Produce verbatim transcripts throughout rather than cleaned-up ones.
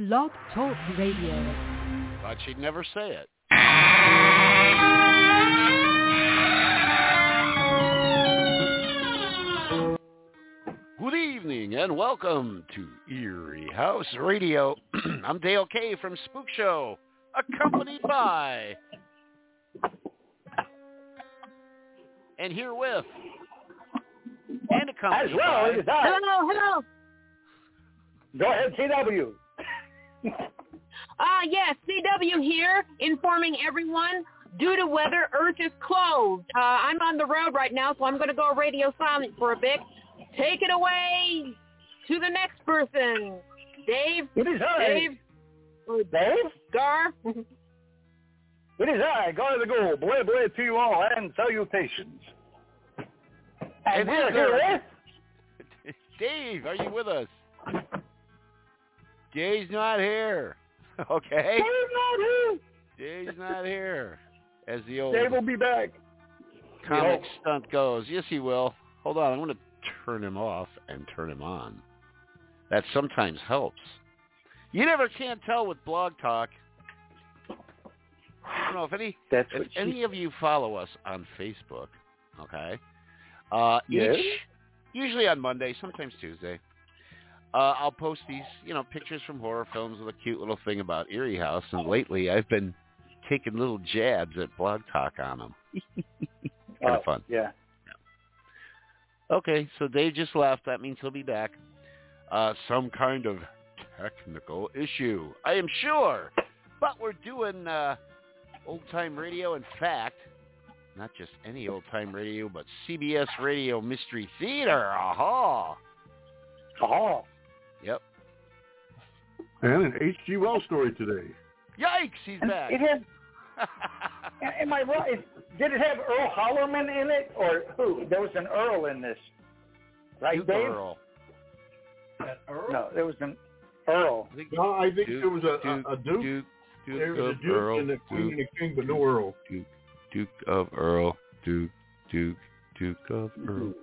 Blog Talk Radio. Thought she'd never say it. Good evening and welcome to Eerie House Radio. I'm Dale K from Spook Show, accompanied by and here with and accompanied As well, by. it is I. Hello, hello. Go ahead, C W. Uh, yes, C W here, informing everyone, due to weather, Earth is closed. Uh, I'm on the road right now, so I'm going to go radio silent for a bit. Take it away to the next person. Dave? It is I. Dave? Dave? Gar? It is I, God of the Goal. Boy, boy to you all, and salutations. And, And we're is here there- with... Dave, are you with us? Jay's not here. Okay? Dave's not here. Jay's not here. As the old Dave will be back. comic No. stunt goes. Yes, he will. Hold on. I'm going to turn him off and turn him on. That sometimes helps. You never can tell with Blog Talk. I don't know if any That's if what she... any of you follow us on Facebook, okay? Uh, Yes? each, usually on Monday, sometimes Tuesday, uh, I'll post these, you know, pictures from horror films with a cute little thing about Eerie House, and lately I've been taking little jabs at Blog Talk on them. kind of Oh, fun. Yeah. Okay, so Dave just left. That means he'll be back. Uh, some kind of technical issue, I am sure. But we're doing uh, old-time radio. In fact, not just any old-time radio, but C B S Radio Mystery Theater. Aha! Oh. Yep. And an H G Wells story today. Yikes, he's And back. it had... Am I right? Did it have Earl Hollerman in it, or who? There was an Earl in this, right, Duke Dave? Earl. No, there was an Earl. I think No, I think Duke, it was a, Duke, a, a Duke. Duke, Duke There was of a Duke Earl. and a Queen Duke, and a King, but no Earl. Duke, Duke of Earl. Duke, Duke, Duke of Earl.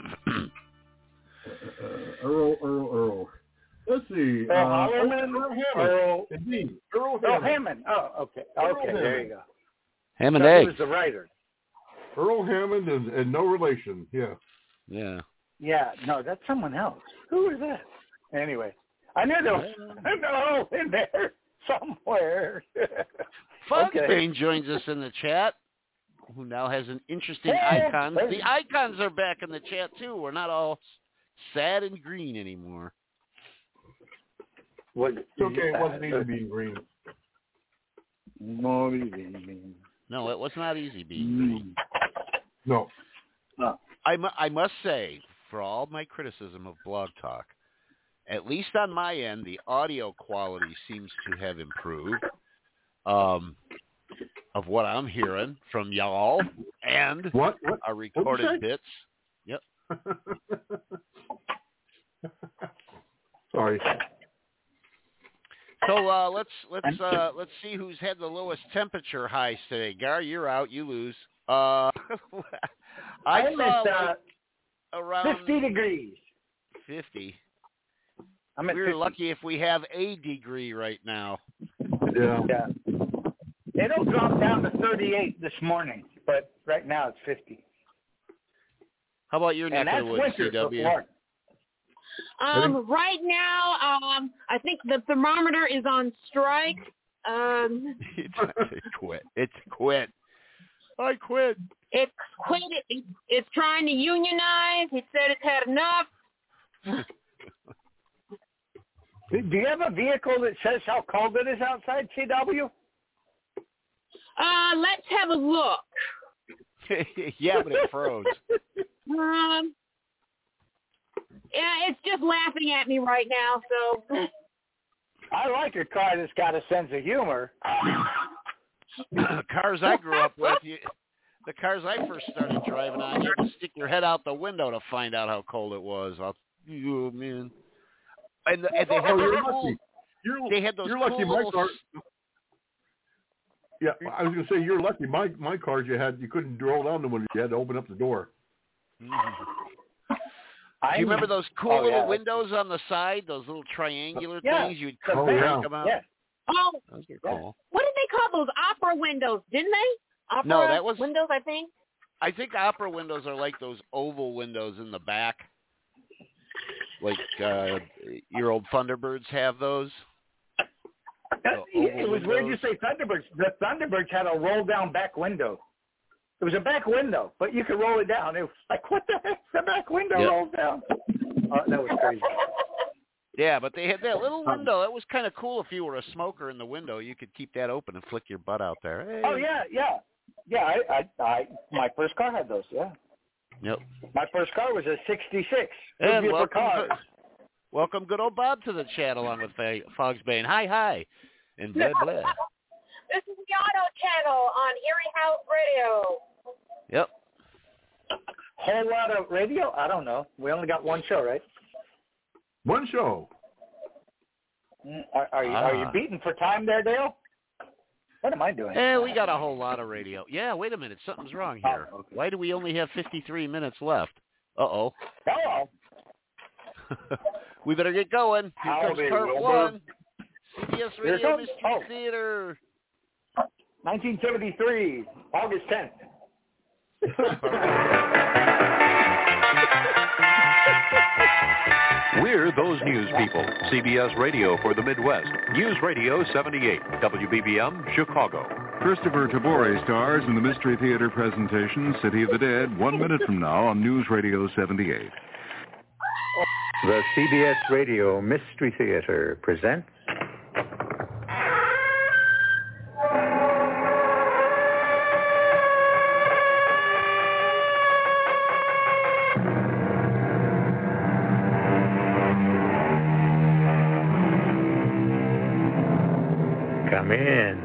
Uh, Earl, Earl, Earl. Let's see. Earl uh, Hollerman? Earl Hammond. Earl, Indeed. Earl Earl Hammond. Hammond. Oh, okay. Earl Okay, there Hammond. you go. Ham and So he eggs. was the writer. Earl Hammond and, and no relation. Yeah. Yeah. Yeah, no, that's someone else. Who is that? Anyway, I knew there was an Earl in there somewhere. Funkbane Okay. joins us in the chat, who now has an interesting Hey, icon. hey. The icons are back in the chat, too. We're not all sad and green anymore. Was, It's okay. It wasn't easy being green. Not easy. No, it was not easy being green. No. Oh. I, mu- I must say, for all my criticism of Blog Talk, at least on my end, the audio quality seems to have improved um, of what I'm hearing from y'all and What? What? our What'd recorded you say? bits. Yep. Sorry. So uh, let's let's uh, let's see who's had the lowest temperature highs today. Gar, you're out. You lose. Uh, I I'm saw at uh, like around fifty degrees. fifty. I'm at We're fifty. lucky if we have a degree right now. Yeah. Yeah. It'll drop down to thirty-eight this morning, but right now it's fifty. How about your And neck that's of the woods, winter C W? for Florida. Um, right now, um, I think the thermometer is on strike. Um, it's, it's quit. It's quit. I quit. it's quit. It, it's trying to unionize. It said it's had enough. Do you have a vehicle that says how cold it is outside, C W? Uh, let's have a look. Yeah, but it froze. Um, yeah, it's just laughing at me right now, so... I like a car that's got a sense of humor. Cars I grew up with, you, the cars I first started driving on, you had to stick your head out the window to find out how cold it was. I'll, oh, man. And, and they had Oh, those you're cool, lucky. You're, they had those you're cool lucky. My little... car. Yeah, I was gonna say you're lucky. My my cars you had you couldn't roll down the window. You had to open up the door. I Do you remember those cool oh, little yeah. windows on the side? Those little triangular Yeah. things you'd Oh, crank yeah. them out. Yeah. Oh, Those are Yeah. cool. what did they call those opera windows? Didn't they? Opera No, that was- windows, I think. I think opera windows are like those oval windows in the back. Like uh, your old Thunderbirds have those. That, The it oval was weird you windows. say Thunderbirds. The Thunderbirds had a roll-down back window. It was a back window, but you could roll it down. It was like, what the heck? The back window Yep. rolls down. Oh, that was crazy. Yeah, but they had that little window. That was kind of cool. If you were a smoker in the window, you could keep that open and flick your butt out there. Hey. Oh, yeah, yeah. Yeah, I, I, I, my first car had those, yeah. Yep. My first car was a sixty-six. And Good for welcome, cars. welcome, good old Bob to the chat along with Fa- Fogsbane. Hi, hi, and blah blah. This is the Auto Channel on Erie House Radio. Yep. Whole lot of radio? I don't know. We only got one show, right? One show. Mm, Are, are, you, are you Ah. beating for time there, Dale? What am I doing? Eh, we got a whole lot of radio. Yeah, wait a minute. Something's wrong here. Oh, okay. Why do we only have fifty-three minutes left? Uh-oh. Hello. We better get going. Here comes Howdy, part Wilbur. one. C B S Here Radio comes- Mystery oh. Theater. nineteen seventy-three, August tenth. We're those news people. C B S Radio for the Midwest. News Radio seventy-eight, W B B M, Chicago. Christopher Tabori stars in the Mystery Theater presentation City of the Dead one minute from now on News Radio seventy-eight. The C B S Radio Mystery Theater presents Come in.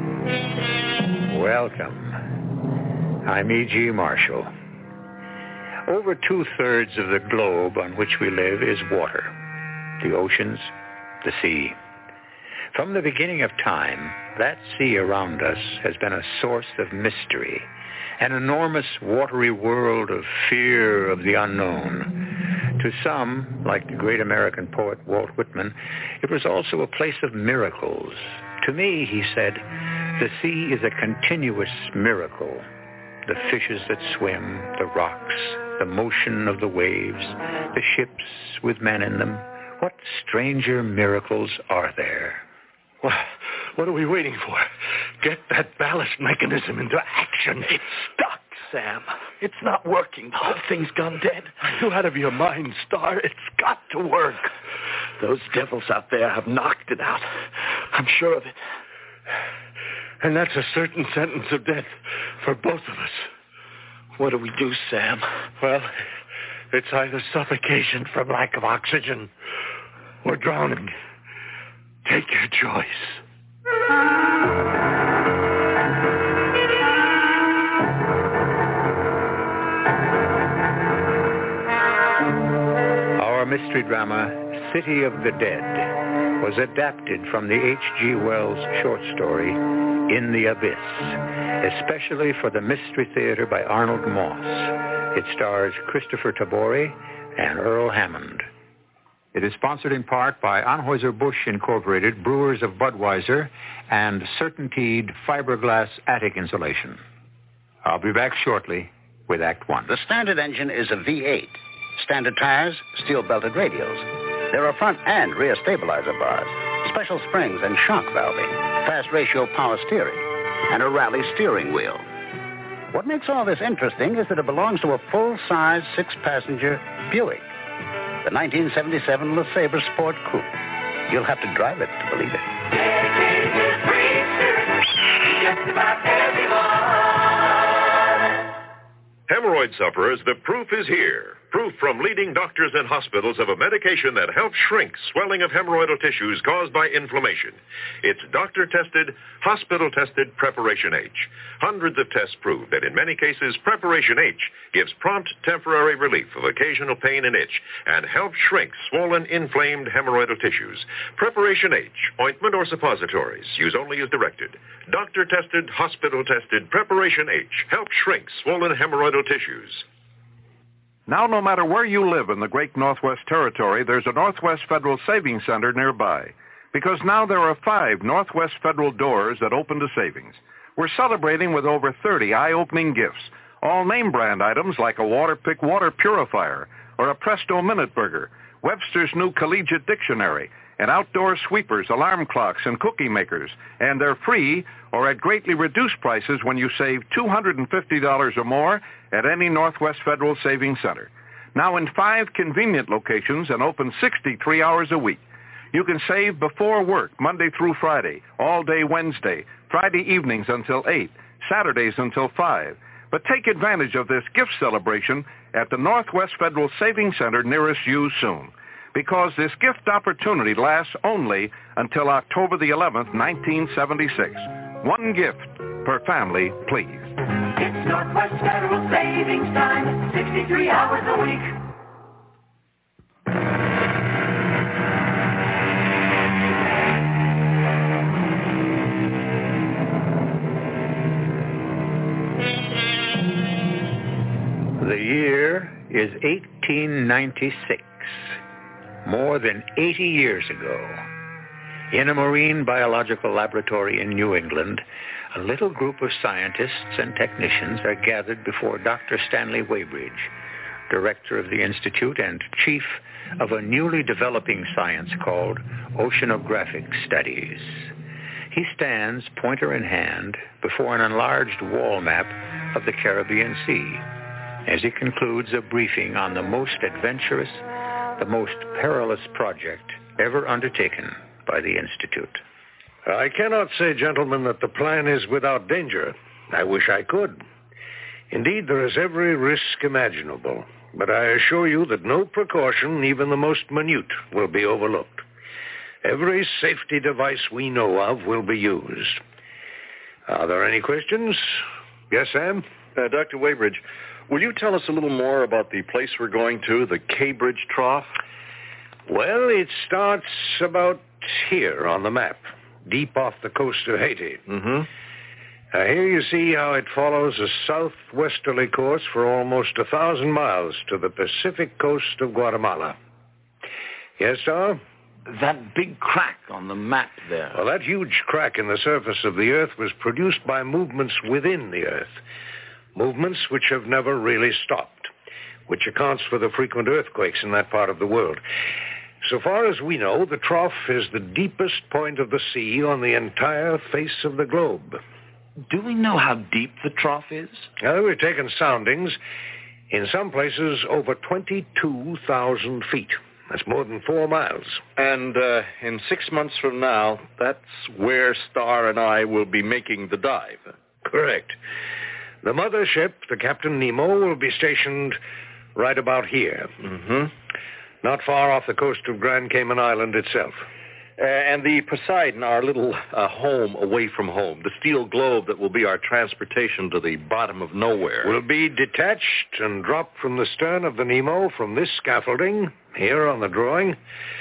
Welcome. I'm E G. Marshall. Over two-thirds of the globe on which we live is water. The oceans, the sea. From the beginning of time, that sea around us has been a source of mystery, an enormous watery world of fear of the unknown. To some, like the great American poet Walt Whitman, it was also a place of miracles. To me, he said, the sea is a continuous miracle. The fishes that swim, the rocks, the motion of the waves, the ships with men in them. What stranger miracles are there? What, what are we waiting for? Get that ballast mechanism into action. It's stuck, Sam. It's not working. The whole thing's gone dead. Are you out of your mind, Star? It's got to work. Those devils out there have knocked it out. I'm sure of it. And that's a certain sentence of death for both of us. What do we do, Sam? Well, it's either suffocation from lack of oxygen or drowning. Take your choice. Our mystery drama, City of the Dead, was adapted from the H G. Wells short story, In the Abyss, especially for the Mystery Theater by Arnold Moss. It stars Christopher Tabori and Earl Hammond. It is sponsored in part by Anheuser-Busch Incorporated, Brewers of Budweiser, and Certainteed Fiberglass Attic Insulation. I'll be back shortly with Act One. The standard engine is a V eight. Standard tires, steel-belted radials. There are front and rear stabilizer bars, special springs and shock valving, fast ratio power steering, and a rally steering wheel. What makes all this interesting is that it belongs to a full-size, six-passenger Buick, the nineteen seventy-seven LeSabre Sport Coupe. You'll have to drive it to believe it. Hemorrhoid sufferers, the proof is here. Proof from leading doctors and hospitals of a medication that helps shrink swelling of hemorrhoidal tissues caused by inflammation. It's doctor-tested, hospital-tested Preparation H. Hundreds of tests prove that in many cases, Preparation H gives prompt temporary relief of occasional pain and itch and helps shrink swollen, inflamed hemorrhoidal tissues. Preparation H, ointment or suppositories, use only as directed. Doctor-tested, hospital-tested Preparation H helps shrink swollen hemorrhoidal tissues. Now, no matter where you live in the great Northwest Territory, there's a Northwest Federal Savings Center nearby. Because now there are five Northwest Federal doors that open to savings. We're celebrating with over thirty eye-opening gifts, all name-brand items like a Waterpik water purifier or a Presto Minute Burger, Webster's new Collegiate Dictionary, and outdoor sweepers, alarm clocks, and cookie makers. And they're free or at greatly reduced prices when you save two hundred fifty dollars or more at any Northwest Federal Savings Center. Now in five convenient locations and open sixty-three hours a week. You can save before work, Monday through Friday, all day Wednesday, Friday evenings until eight, Saturdays until five. But take advantage of this gift celebration at the Northwest Federal Savings Center nearest you soon. Because this gift opportunity lasts only until October the eleventh, nineteen seventy-six. One gift per family, please. It's Northwest Federal Savings Time, sixty-three hours a week. The year is eighteen ninety-six. More than eighty years ago, in a marine biological laboratory in New England, a little group of scientists and technicians are gathered before Doctor Stanley Weybridge, director of the Institute and chief of a newly developing science called oceanographic studies. He stands, pointer in hand, before an enlarged wall map of the Caribbean Sea as he concludes a briefing on the most adventurous, the most perilous project ever undertaken by the Institute. I cannot say, gentlemen, that the plan is without danger. I wish I could. Indeed, there is every risk imaginable. But I assure you that no precaution, even the most minute, will be overlooked. Every safety device we know of will be used. Are there any questions? Yes, Sam? Uh, Doctor Weybridge, will you tell us a little more about the place we're going to, the Cambridge Trough? Well, it starts about here on the map, deep off the coast of Haiti. Mm-hmm. Uh, here you see how it follows a southwesterly course for almost a thousand miles to the Pacific coast of Guatemala. Yes, sir? That big crack on the map there. Well, that huge crack in the surface of the Earth was produced by movements within the Earth. Movements which have never really stopped, which accounts for the frequent earthquakes in that part of the world. So far as we know, the trough is the deepest point of the sea on the entire face of the globe. Do we know how deep the trough is? Well, we've taken soundings. In some places, over twenty-two thousand feet. That's more than four miles. And uh, in six months from now, that's where Star and I will be making the dive. Correct. The mothership, the Captain Nemo, will be stationed right about here. Mm-hmm. Not far off the coast of Grand Cayman Island itself. Uh, and the Poseidon, our little uh, home away from home, the steel globe that will be our transportation to the bottom of nowhere, will be detached and dropped from the stern of the Nemo from this scaffolding, here on the drawing.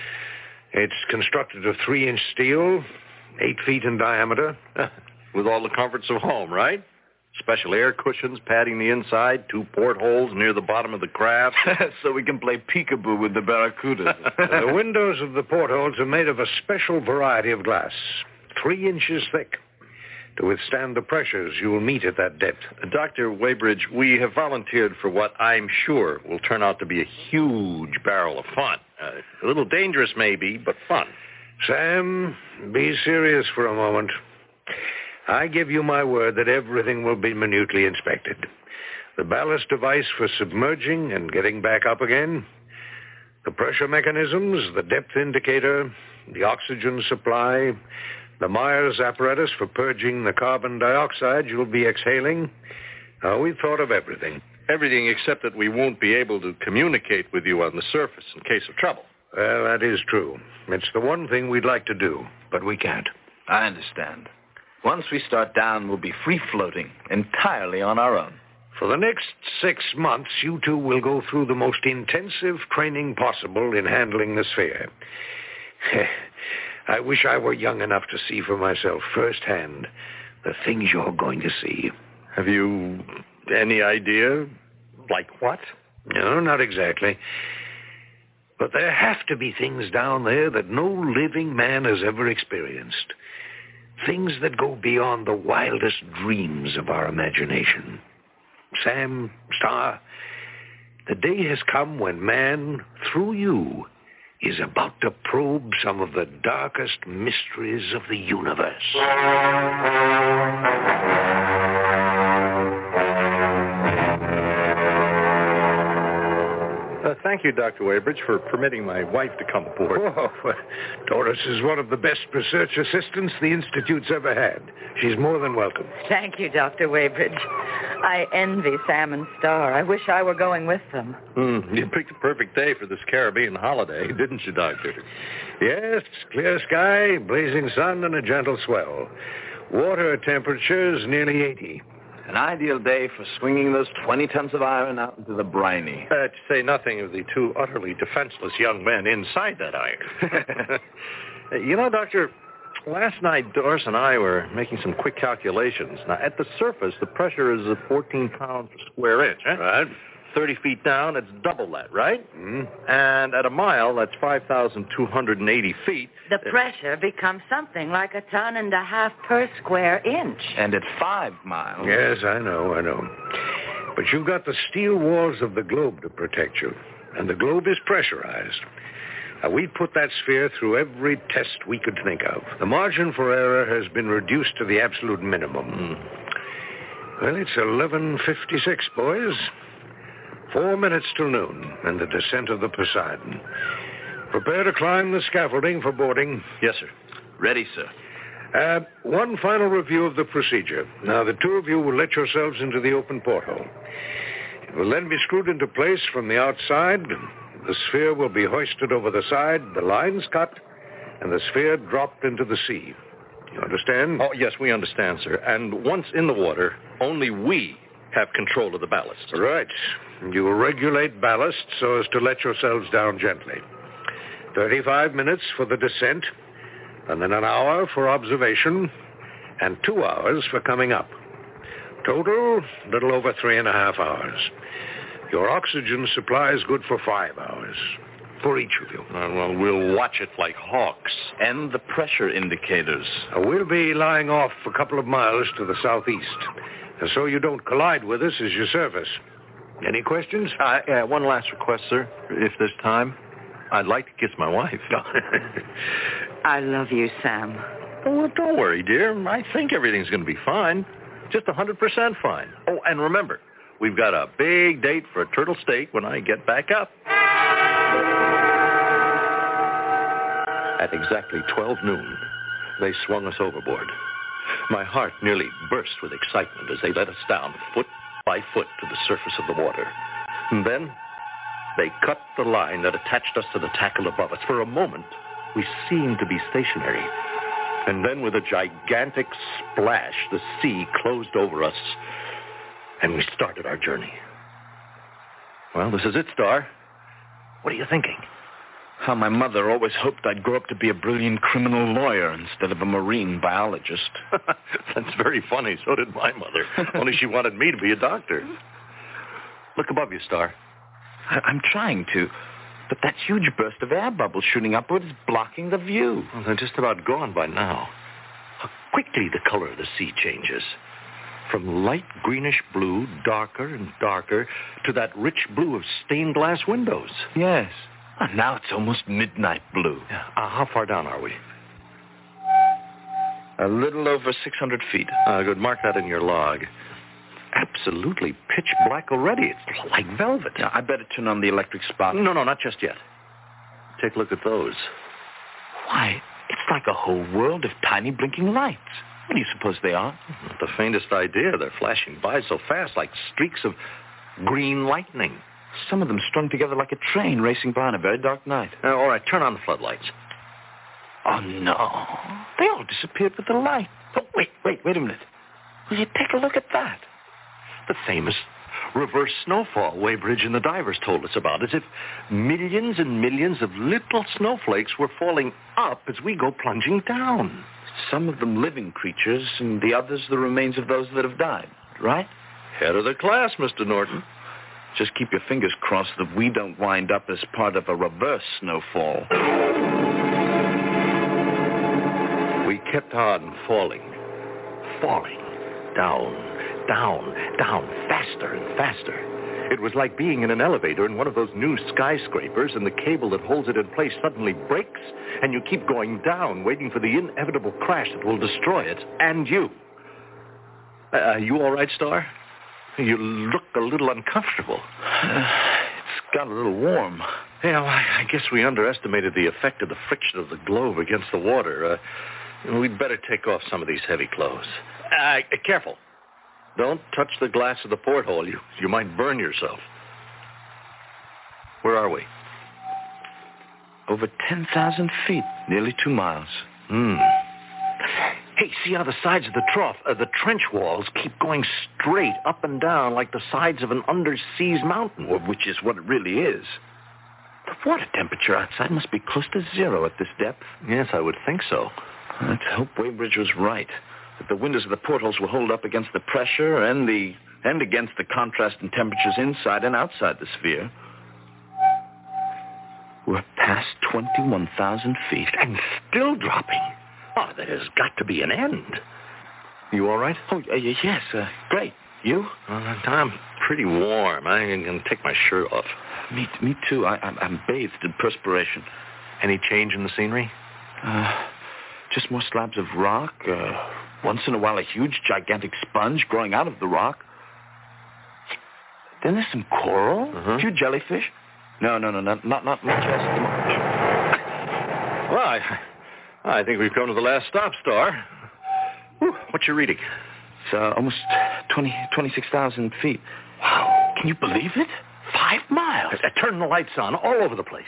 It's constructed of three-inch steel, eight feet in diameter. With all the comforts of home, right? Special air cushions padding the inside, two portholes near the bottom of the craft. So we can play peekaboo with the barracudas. The windows of the portholes are made of a special variety of glass, three inches thick, to withstand the pressures you will meet at that depth. Doctor Weybridge, we have volunteered for what I'm sure will turn out to be a huge barrel of fun. Uh, a little dangerous, maybe, but fun. Sam, be serious for a moment. I give you my word that everything will be minutely inspected. The ballast device for submerging and getting back up again, the pressure mechanisms, the depth indicator, the oxygen supply, the Myers apparatus for purging the carbon dioxide you'll be exhaling. Uh, we've thought of everything. Everything except that we won't be able to communicate with you on the surface in case of trouble. Well, that is true. It's the one thing we'd like to do, but we can't. I understand. Once we start down, we'll be free-floating, entirely on our own. For the next six months, you two will go through the most intensive training possible in handling the sphere. I wish I were young enough to see for myself firsthand the things you're going to see. Have you any idea? Like what? No, not exactly. But there have to be things down there that no living man has ever experienced. Things that go beyond the wildest dreams of our imagination. Sam, Star, the day has come when man, through you, is about to probe some of the darkest mysteries of the universe. Uh, thank you, Doctor Weybridge, for permitting my wife to come aboard. Oh, Doris is one of the best research assistants the Institute's ever had. She's more than welcome. Thank you, Doctor Weybridge. I envy Sam and Star. I wish I were going with them. Mm, you picked a perfect day for this Caribbean holiday, didn't you, Doctor? Yes, clear sky, blazing sun, and a gentle swell. Water temperature's nearly eighty. An ideal day for swinging those twenty tons of iron out into the briny. Uh, to say nothing of the two utterly defenseless young men inside that iron. You know, Doctor, last night Doris and I were making some quick calculations. Now, at the surface, the pressure is fourteen pounds per square inch. Eh? Right. thirty feet down, it's double that, right? Mm. And at a mile, that's five thousand two hundred eighty feet. The pressure becomes something like a ton and a half per square inch. And at five miles... Yes, I know, I know. But you've got the steel walls of the globe to protect you. And the globe is pressurized. Now, we put that sphere through every test we could think of. The margin for error has been reduced to the absolute minimum. Mm. Well, it's eleven fifty-six, boys. Four minutes till noon, and the descent of the Poseidon. Prepare to climb the scaffolding for boarding. Yes, sir. Ready, sir. Uh, one final review of the procedure. Now, the two of you will let yourselves into the open porthole. It will then be screwed into place from the outside. The sphere will be hoisted over the side, the lines cut, and the sphere dropped into the sea. You understand? Oh, yes, we understand, sir. And once in the water, only we have control of the ballast. Right. You will regulate ballast so as to let yourselves down gently. Thirty-five minutes for the descent, and then an hour for observation, and two hours for coming up. Total, a little over three and a half hours. Your oxygen supply is good for five hours, for each of you. Uh, well, we'll watch it like hawks. And the pressure indicators. Uh, we'll be lying off a couple of miles to the southeast, and so you don't collide with us as your service. Any questions? Uh, yeah, one last request, sir, if there's time. I'd like to kiss my wife. I love you, Sam. Oh, don't worry, dear. I think everything's going to be fine. Just one hundred percent fine. Oh, and remember, we've got a big date for a turtle steak when I get back up. At exactly twelve noon, they swung us overboard. My heart nearly burst with excitement as they let us down foot by foot to the surface of the water. And then they cut the line that attached us to the tackle above us. For a moment, we seemed to be stationary. And then with a gigantic splash, the sea closed over us, and we started our journey. Well, this is it, Star. What are you thinking? How my mother always hoped I'd grow up to be a brilliant criminal lawyer instead of a marine biologist. That's very funny. So did my mother. Only she wanted me to be a doctor. Look above you, Star. I- I'm trying to, but that huge burst of air bubbles shooting upward is blocking the view. Well, they're just about gone by now. How quickly the color of the sea changes. From light greenish blue, darker and darker, to that rich blue of stained glass windows. Yes. And now it's almost midnight blue. Yeah. Uh, how far down are we? A little over six hundred feet. Uh, good. Mark that in your log. Absolutely pitch black already. It's like velvet. Yeah, I better turn on the electric spot. No, no, not just yet. Take a look at those. Why, it's like a whole world of tiny blinking lights. What do you suppose they are? Not the faintest idea. They're flashing by so fast, like streaks of green lightning. Some of them strung together like a train racing by on a very dark night. Uh, all right, turn on the floodlights. Oh, no. They all disappeared with the light. Oh, wait, wait, wait a minute. Will you take a look at that? The famous reverse snowfall Weybridge and the divers told us about, as if millions and millions of little snowflakes were falling up as we go plunging down. Some of them living creatures, and the others the remains of those that have died, right? Head of the class, Mister Norton. Just keep your fingers crossed that we don't wind up as part of a reverse snowfall. We kept on falling, falling, down, down, down, faster and faster. It was like being in an elevator in one of those new skyscrapers, and the cable that holds it in place suddenly breaks, and you keep going down, waiting for the inevitable crash that will destroy it and you. Uh, are you all right, Star? You look a little uncomfortable. Uh, it's got a little warm. Yeah, well, I, I guess we underestimated the effect of the friction of the globe against the water. Uh, we'd better take off some of these heavy clothes. Uh, careful. Don't touch the glass of the porthole. You, you might burn yourself. Where are we? Over ten thousand feet, nearly two miles. Hmm. Hey, see how the sides of the trough, uh, the trench walls, keep going straight up and down like the sides of an underseas mountain. Well, which is what it really is. The water temperature outside must be close to zero at this depth. Yes, I would think so. Let's hope Weybridge was right. That the windows of the portholes will hold up against the pressure and the and against the contrast in temperatures inside and outside the sphere. We're past twenty-one thousand feet. And still dropping. Oh, there's got to be an end. You all right? Oh, uh, yes, uh, great. You? Uh, I'm pretty warm. I can take my shirt off. Me, me too. I, I'm, I'm bathed in perspiration. Any change in the scenery? Uh, just more slabs of rock. Uh, once in a while, a huge, gigantic sponge growing out of the rock. Then there's some coral, uh-huh. a few jellyfish. No, no, no, not not not much else. Well, I, I think we've come to the last stop, Star. Whew, what you reading? It's uh, almost twenty, twenty-six thousand feet. Wow. Can you believe it? Five miles. I, I turned the lights on all over the place.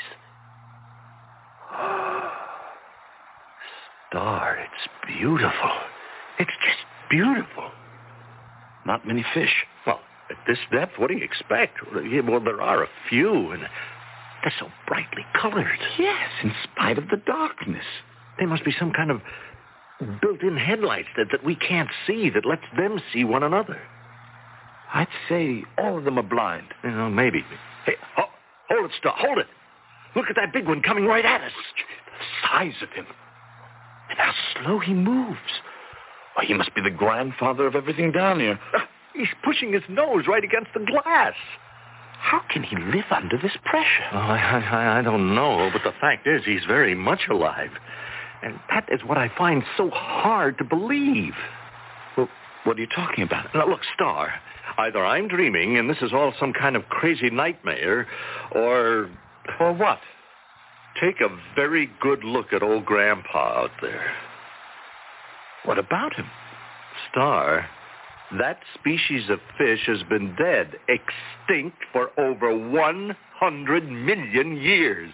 Star, it's beautiful. It's just beautiful. Not many fish. Well, at this depth, what do you expect? Well, there are a few, and they're so brightly colored. Yes, in spite of the darkness. There must be some kind of built-in headlights that, that we can't see that lets them see one another. I'd say all of them are blind. You know, maybe. Hey, oh, hold it, Star. Hold it. Look at that big one coming right at us. The size of him. And how slow he moves. Why, he must be the grandfather of everything down here. Uh, he's pushing his nose right against the glass. How can he live under this pressure? Oh, I, I, I don't know, but the fact is he's very much alive. And that is what I find so hard to believe. Well, what are you talking about? Now, look, Star, either I'm dreaming and this is all some kind of crazy nightmare, or... Or what? Take a very good look at old Grandpa out there. What about him? Star, that species of fish has been dead, extinct for over one hundred million years.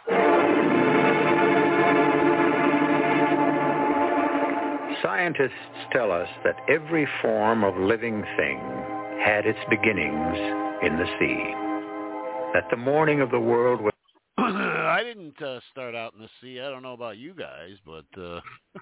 Scientists tell us that every form of living thing had its beginnings in the sea. That the morning of the world was... I didn't uh, start out in the sea. I don't know about you guys, but... Uh...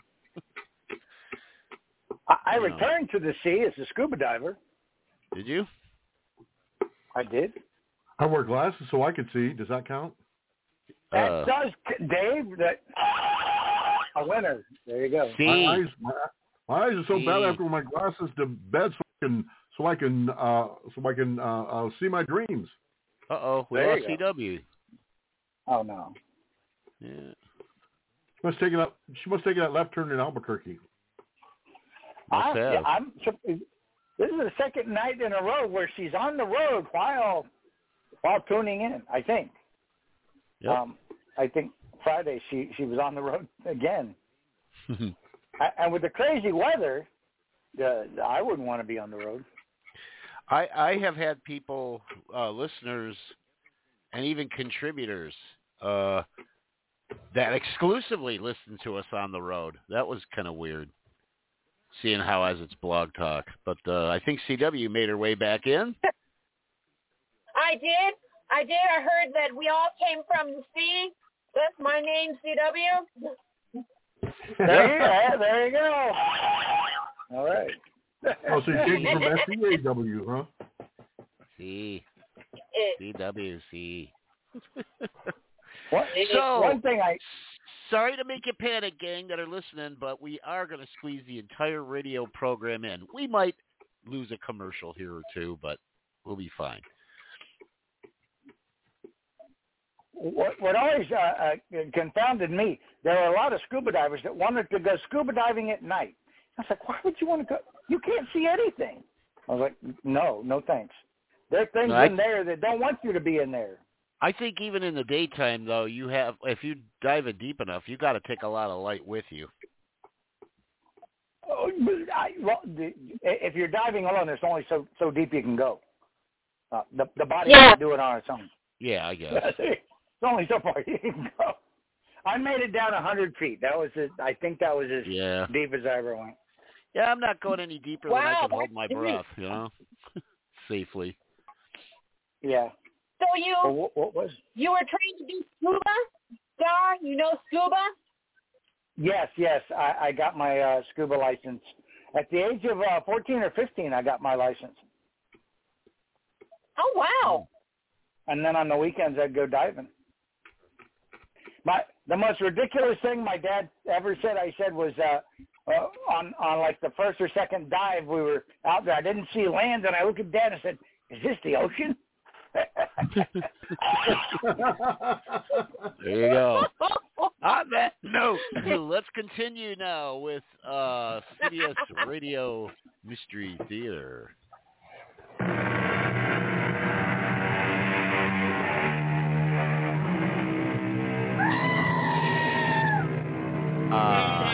I, I returned to the sea as a scuba diver. Did you? I did. I wear glasses so I could see. Does that count? That Uh, does, Dave. That a winner. There you go. See. My eyes, my, my eyes are so See. bad. I have to wear my glasses to bed so I can so I can uh, so I can uh, uh, see my dreams. Uh oh, we There lost you C go. W. Oh no. Yeah. She must take it up. She must take that left turn in Albuquerque. Must I, have. I'm. This is the second night in a row where she's on the road while while tuning in. I think. Yep. Um, I think Friday she she was on the road again. I, and with the crazy weather, uh, I wouldn't want to be on the road. I, I have had people, uh, listeners, and even contributors uh, that exclusively listen to us on the road. That was kind of weird, seeing how as it's Blog Talk. But uh, I think C W made her way back in. I did. I did. I heard that we all came from the sea. That's my name, C W. There you go. There you go. All right. Oh, so you came from S E A W, huh? See. D W C. What, so, one thing I... Sorry to make you panic, gang, that are listening, but we are going to squeeze the entire radio program in. We might lose a commercial here or two, but we'll be fine. What, what always uh, uh, confounded me, there are a lot of scuba divers that wanted to go scuba diving at night. I was like, why would you want to go? You can't see anything. I was like, no, no thanks. There are things no, I, in there that don't want you to be in there. I think even in the daytime, though, you have, if you dive in deep enough, you got to take a lot of light with you. Oh, I, well, the, if you're diving alone, there's only so so deep you can go. Uh, the the body yeah. can do it on its own. Yeah, I guess. It's only so far you can go. I made it down a hundred feet. That was it. I think that was as yeah. deep as I ever went. Yeah, I'm not going any deeper wow, than I can hold my breath, you know, safely. Yeah. So you well, what, what was? You were trained to do scuba, Star? You know scuba? Yes, yes. I, I got my uh, scuba license at the age of uh, fourteen or fifteen. I got my license. Oh wow! And then on the weekends, I'd go diving. My the most ridiculous thing my dad ever said, I said, was uh, uh, on on like the first or second dive, we were out there. I didn't see land, and I looked at Dad and said, "Is this the ocean?" There you go. On that note, let's continue now with uh, C B S Radio Mystery Theater. Uh,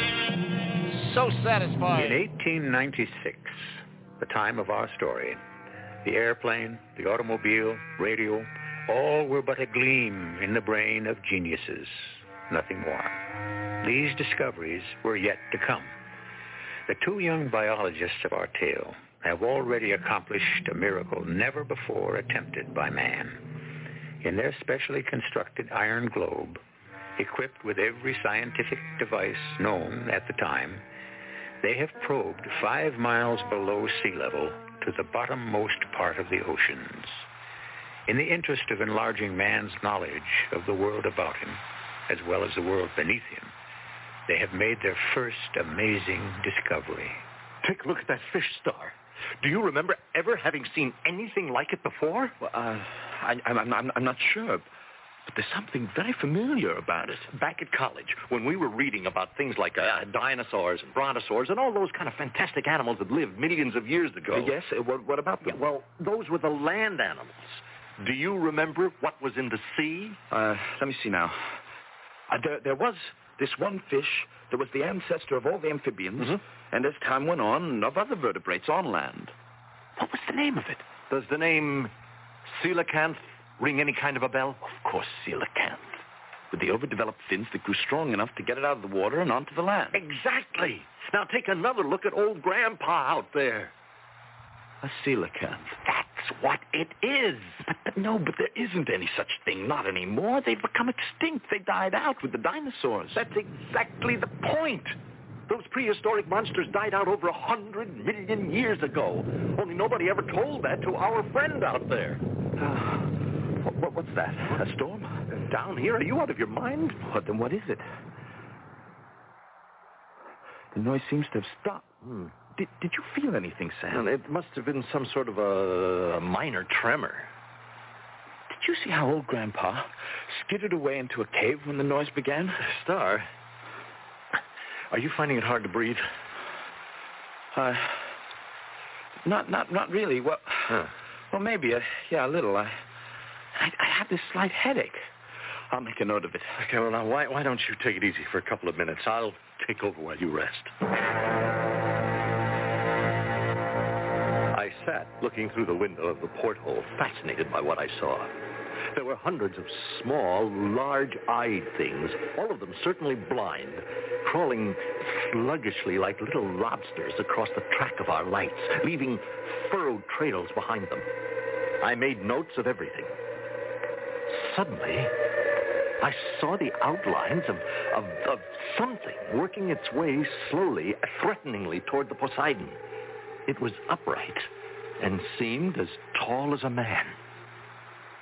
so satisfying. In eighteen ninety-six, the time of our story, the airplane, the automobile, radio, all were but a gleam in the brain of geniuses, nothing more. These discoveries were yet to come. The two young biologists of our tale have already accomplished a miracle never before attempted by man. In their specially constructed iron globe, equipped with every scientific device known at the time, they have probed five miles below sea level to the bottommost part of the oceans. In the interest of enlarging man's knowledge of the world about him, as well as the world beneath him, they have made their first amazing discovery. Take a look at that fish, Star. Do you remember ever having seen anything like it before? Well, uh, I, I'm, I'm, I'm not sure, but there's something very familiar about it. Back at college, when we were reading about things like uh, dinosaurs and brontosaurs and all those kind of fantastic animals that lived millions of years ago. Uh, yes, uh, what, what about them? Yeah, well, those were the land animals. Do you remember what was in the sea? Uh, let me see now. Uh, there, there was this one fish that was the ancestor of all the amphibians, mm-hmm. and as time went on, of other vertebrates on land. What was the name of it? Does the name coelacanth ring any kind of a bell? Of course, coelacanth. With the overdeveloped fins that grew strong enough to get it out of the water and onto the land. Exactly. Now take another look at old Grandpa out there. A coelacanth. That's what it is. But, but no, but there isn't any such thing. Not anymore. They've become extinct. They died out with the dinosaurs. That's exactly the point. Those prehistoric monsters died out over a hundred million years ago. Only nobody ever told that to our friend out there. Uh, what, what's that? A storm? Down here? Are you out of your mind? What, then what is it? The noise seems to have stopped. Hmm. Did, did you feel anything, Sam? Well, it must have been some sort of a, a minor tremor. Did you see how old Grandpa skidded away into a cave when the noise began? Star, are you finding it hard to breathe? Uh, not, not, not really. Well, huh. well, maybe. Uh, yeah, a little. I, I, I have this slight headache. I'll make a note of it. Okay, well, now, why, why don't you take it easy for a couple of minutes? I'll take over while you rest. I sat looking through the window of the porthole, fascinated by what I saw. There were hundreds of small, large-eyed things, all of them certainly blind, crawling sluggishly like little lobsters across the track of our lights, leaving furrowed trails behind them. I made notes of everything. Suddenly, I saw the outlines of, of, of something working its way slowly, threateningly toward the Poseidon. It was upright and seemed as tall as a man.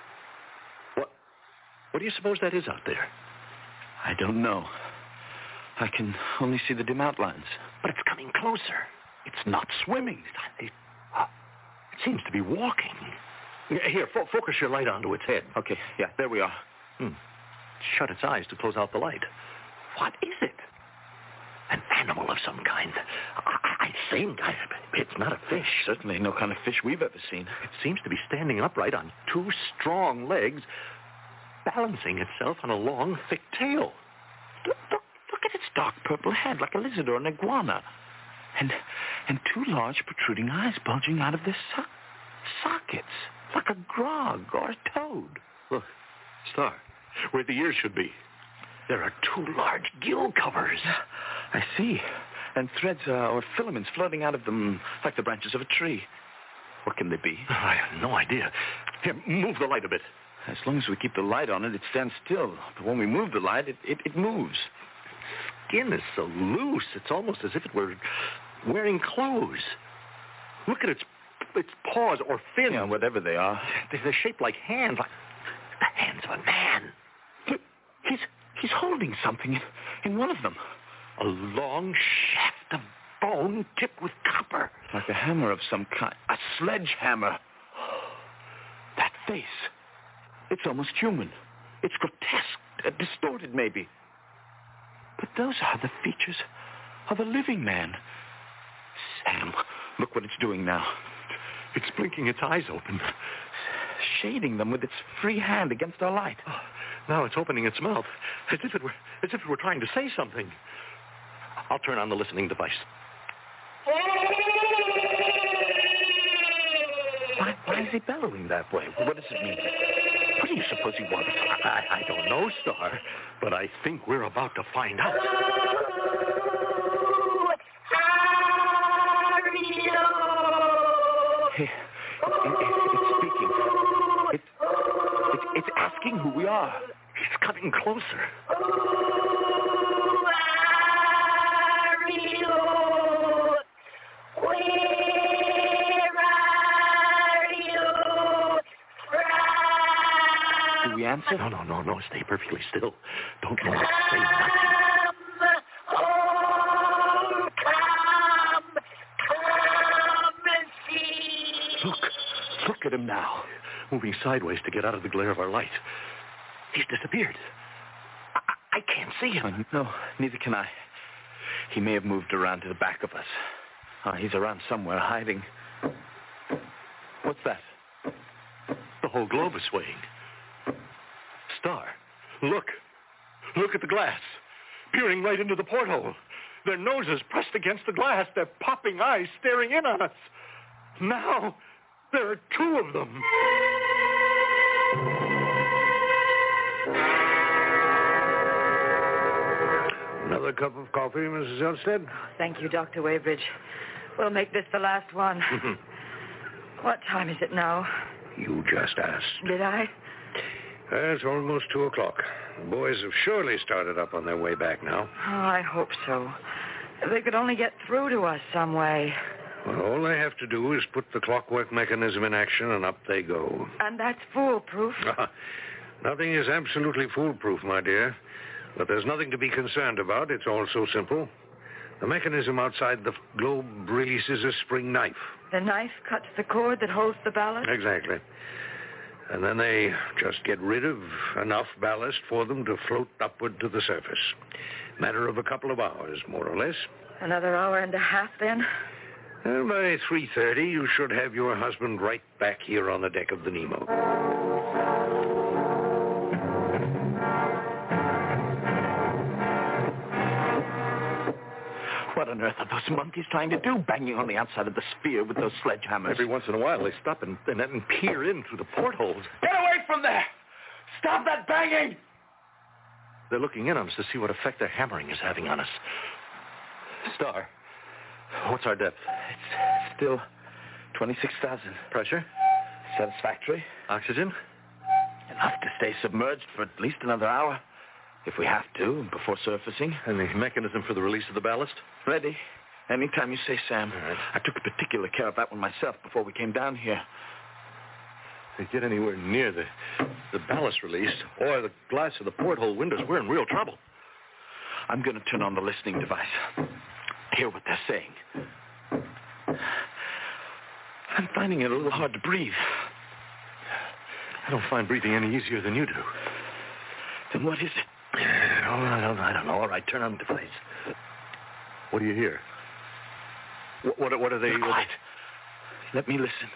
What do you suppose that is out there? I don't know. I can only see the dim outlines. But it's coming closer. It's not swimming. It, it, uh, it seems to be walking. Here, fo- focus your light onto its head. Okay, yeah, there we are. Hmm. Shut its eyes to close out the light. What is it? An animal of some kind. I, I think I, it's not a fish. Certainly no kind of fish we've ever seen. It seems to be standing upright on two strong legs, balancing itself on a long, thick tail. Look, look, look at its dark purple head, like a lizard or an iguana. And and two large protruding eyes bulging out of their so- sockets, like a grog or a toad. Look, Star, where the ears should be. There are two large gill covers. I see. And threads uh, or filaments floating out of them like the branches of a tree. What can they be? I have no idea. Here, move the light a bit. As long as we keep the light on it, it stands still. But when we move the light, it, it, it moves. Skin is so loose, it's almost as if it were wearing clothes. Look at its its paws or fins. Yeah, whatever they are. They're shaped like hands, like the hands of a man. He's he's holding something in, in one of them. A long shaft of bone tipped with copper. Like a hammer of some kind. A sledgehammer. That face. It's almost human. It's grotesque, uh, distorted maybe. But those are the features of a living man. Sam, look what it's doing now. It's blinking its eyes open. Shading them with its free hand against our light. Oh, now it's opening its mouth, as if it were as if it were trying to say something. I'll turn on the listening device. Why, why is he bellowing that way? What does it mean? What do you suppose he wants? I, I don't know, Star, but I think we're about to find out. Hey, it, it, it's speaking. It, it, it's asking who we are. It's coming closer. Do we answer? No, no, no, no. Stay perfectly still. Don't move. Say nothing. Look. Look at him now. Moving sideways to get out of the glare of our light. He's disappeared. I, I can't see him. No, neither can I. He may have moved around to the back of us. Uh, he's around somewhere, hiding. What's that? The whole globe is swaying. Star, look. Look at the glass. Peering right into the porthole. Their noses pressed against the glass, their popping eyes staring in on us. Now, there are two of them. Another cup of coffee, Missus Elstead? Thank you, Doctor Weybridge. We'll make this the last one. What time is it now? You just asked. Did I? It's almost two o'clock. The boys have surely started up on their way back now. Oh, I hope so. If they could only get through to us some way. Well, all they have to do is put the clockwork mechanism in action, and up they go. And that's foolproof. Nothing is absolutely foolproof, my dear. But there's nothing to be concerned about. It's all so simple. The mechanism outside the globe releases a spring knife. The knife cuts the cord that holds the ballast? Exactly. And then they just get rid of enough ballast for them to float upward to the surface. Matter of a couple of hours, more or less. Another hour and a half, then? And by three thirty, you should have your husband right back here on the deck of the Nemo. What on earth are those monkeys trying to do, banging on the outside of the sphere with those sledgehammers? Every once in a while, they stop and, and, and peer in through the portholes. Get away from there! Stop that banging! They're looking in on us to see what effect their hammering is having on us. Star, what's our depth? It's still twenty-six thousand. Pressure? Satisfactory. Oxygen? Enough to stay submerged for at least another hour. If we have to, before surfacing. And the mechanism for the release of the ballast? Ready. Anytime you say, Sam. All right. I took particular care of that one myself before we came down here. they get anywhere near the, the ballast release or the glass of the porthole windows, we're in real trouble. I'm going to turn on the listening device. Hear what they're saying. I'm finding it a little hard to breathe. I don't find breathing any easier than you do. Then what is it? Oh, I don't, I don't know. All right, turn on the device. What do you hear? What, what, what are they... Be quiet. Let me listen.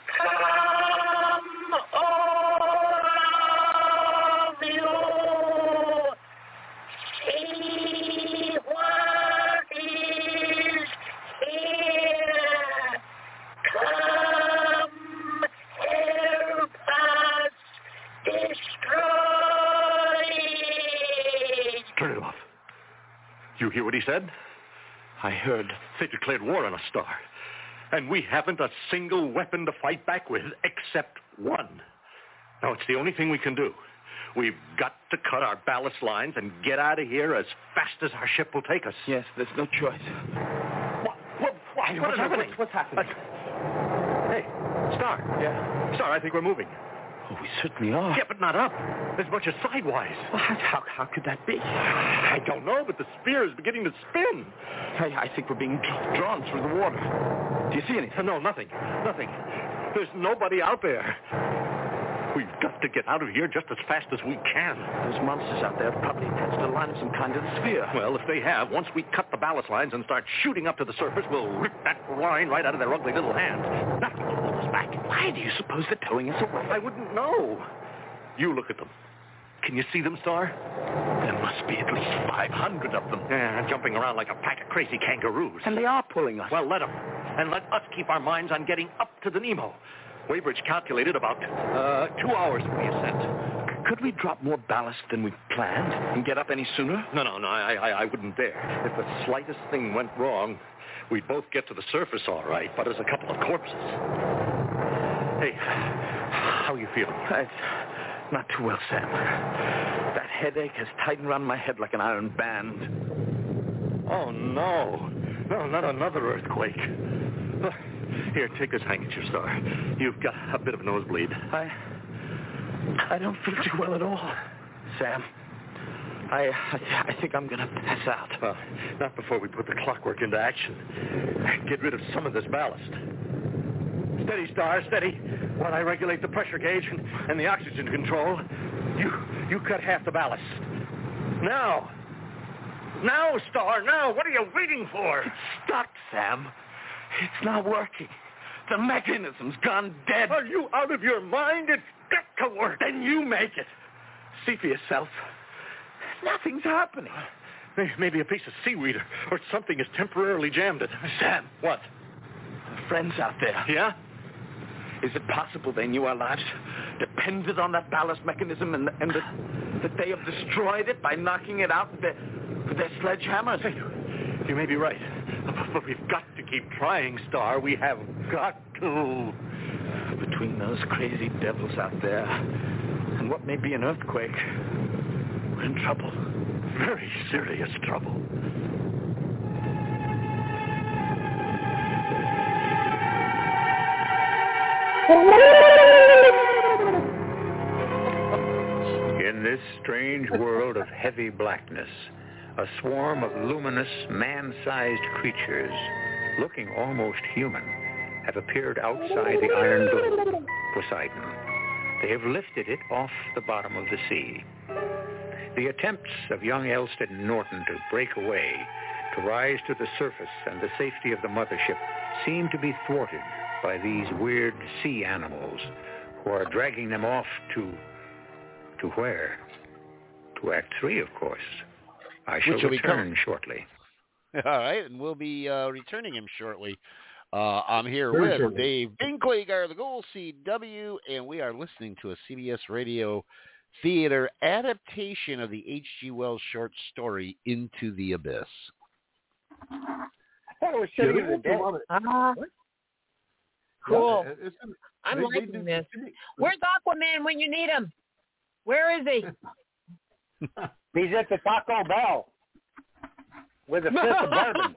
Turn it off. You hear what he said? I heard. They declared war on us, Star. And we haven't a single weapon to fight back with except one. Now, it's the only thing we can do. We've got to cut our ballast lines and get out of here as fast as our ship will take us. Yes, there's no choice. What? What? Why? What's What's happening? What's, what's happening? Uh, hey, Star. Yeah? Star, I think we're moving. Oh, we certainly are. Yeah, but not up. There's a bunch of sidewise. Well, how, how, how could that be? I don't know, but the sphere is beginning to spin. Hey, I think we're being dr- drawn through the water. Do you see anything? No, nothing. Nothing. There's nobody out there. We've got to get out of here just as fast as we can. Those monsters out there have probably attached a line of some kind to the sphere. Well, if they have, once we cut the ballast lines and start shooting up to the surface, we'll rip that line right out of their ugly little hands. Nothing will hold us back. Why do you suppose they're towing us away? I wouldn't know. You look at them. Can you see them, Star? There must be at least five hundred of them. Yeah, jumping around like a pack of crazy kangaroos. And they are pulling us. Well, let them. And let us keep our minds on getting up to the Nemo. Weybridge calculated about uh, two hours for the ascent. Could we drop more ballast than we planned and get up any sooner? No, no, no, I, I, I wouldn't dare. If the slightest thing went wrong, we'd both get to the surface all right, but as a couple of corpses. Hey, how are you feeling? It's not too well, Sam. That headache has tightened around my head like an iron band. Oh, no. No, not another earthquake. Here, take this handkerchief, Star. You've got a bit of a nosebleed. I... I don't feel too well at all, Sam. I, I, I think I'm going to pass out. Well, not before we put the clockwork into action. Get rid of some of this ballast. Steady, Star, steady. While I regulate the pressure gauge and, and the oxygen control, you you cut half the ballast. Now. Now, Star, now. What are you waiting for? It's stuck, Sam. It's not working. The mechanism's gone dead. Are you out of your mind? It's got to work. Then you make it. See for yourself. Nothing's happening. Maybe a piece of seaweed or, or something has temporarily jammed it. Sam. What? Our friends out there. Yeah? Is it possible they knew our lives depended on that ballast mechanism and, and that, that they have destroyed it by knocking it out with their, with their sledgehammers? Hey, you may be right. But we've got to keep trying, Star. We have got to. Between those crazy devils out there and what may be an earthquake, we're in trouble. Very serious trouble. In this strange world of heavy blackness, a swarm of luminous, man-sized creatures, looking almost human, have appeared outside the iron globe, Poseidon. They have lifted it off the bottom of the sea. The attempts of young Elston and Norton to break away, to rise to the surface and the safety of the mothership, seem to be thwarted by these weird sea animals who are dragging them off to... to where? To Act Three, of course. I shall return shortly. All right, and we'll be uh, returning him shortly. Uh, I'm here Very with shortly. Dave Dinkleagar, the Gold C W, and we are listening to a C B S Radio Theater adaptation of the H G Wells short story Into the Abyss. I thought it was City of the Dead. Uh, cool. Yeah, it's, I'm they, liking they do, this. Where's Aquaman when you need him? Where is he? He's at the Taco Bell with a fifth of bourbon.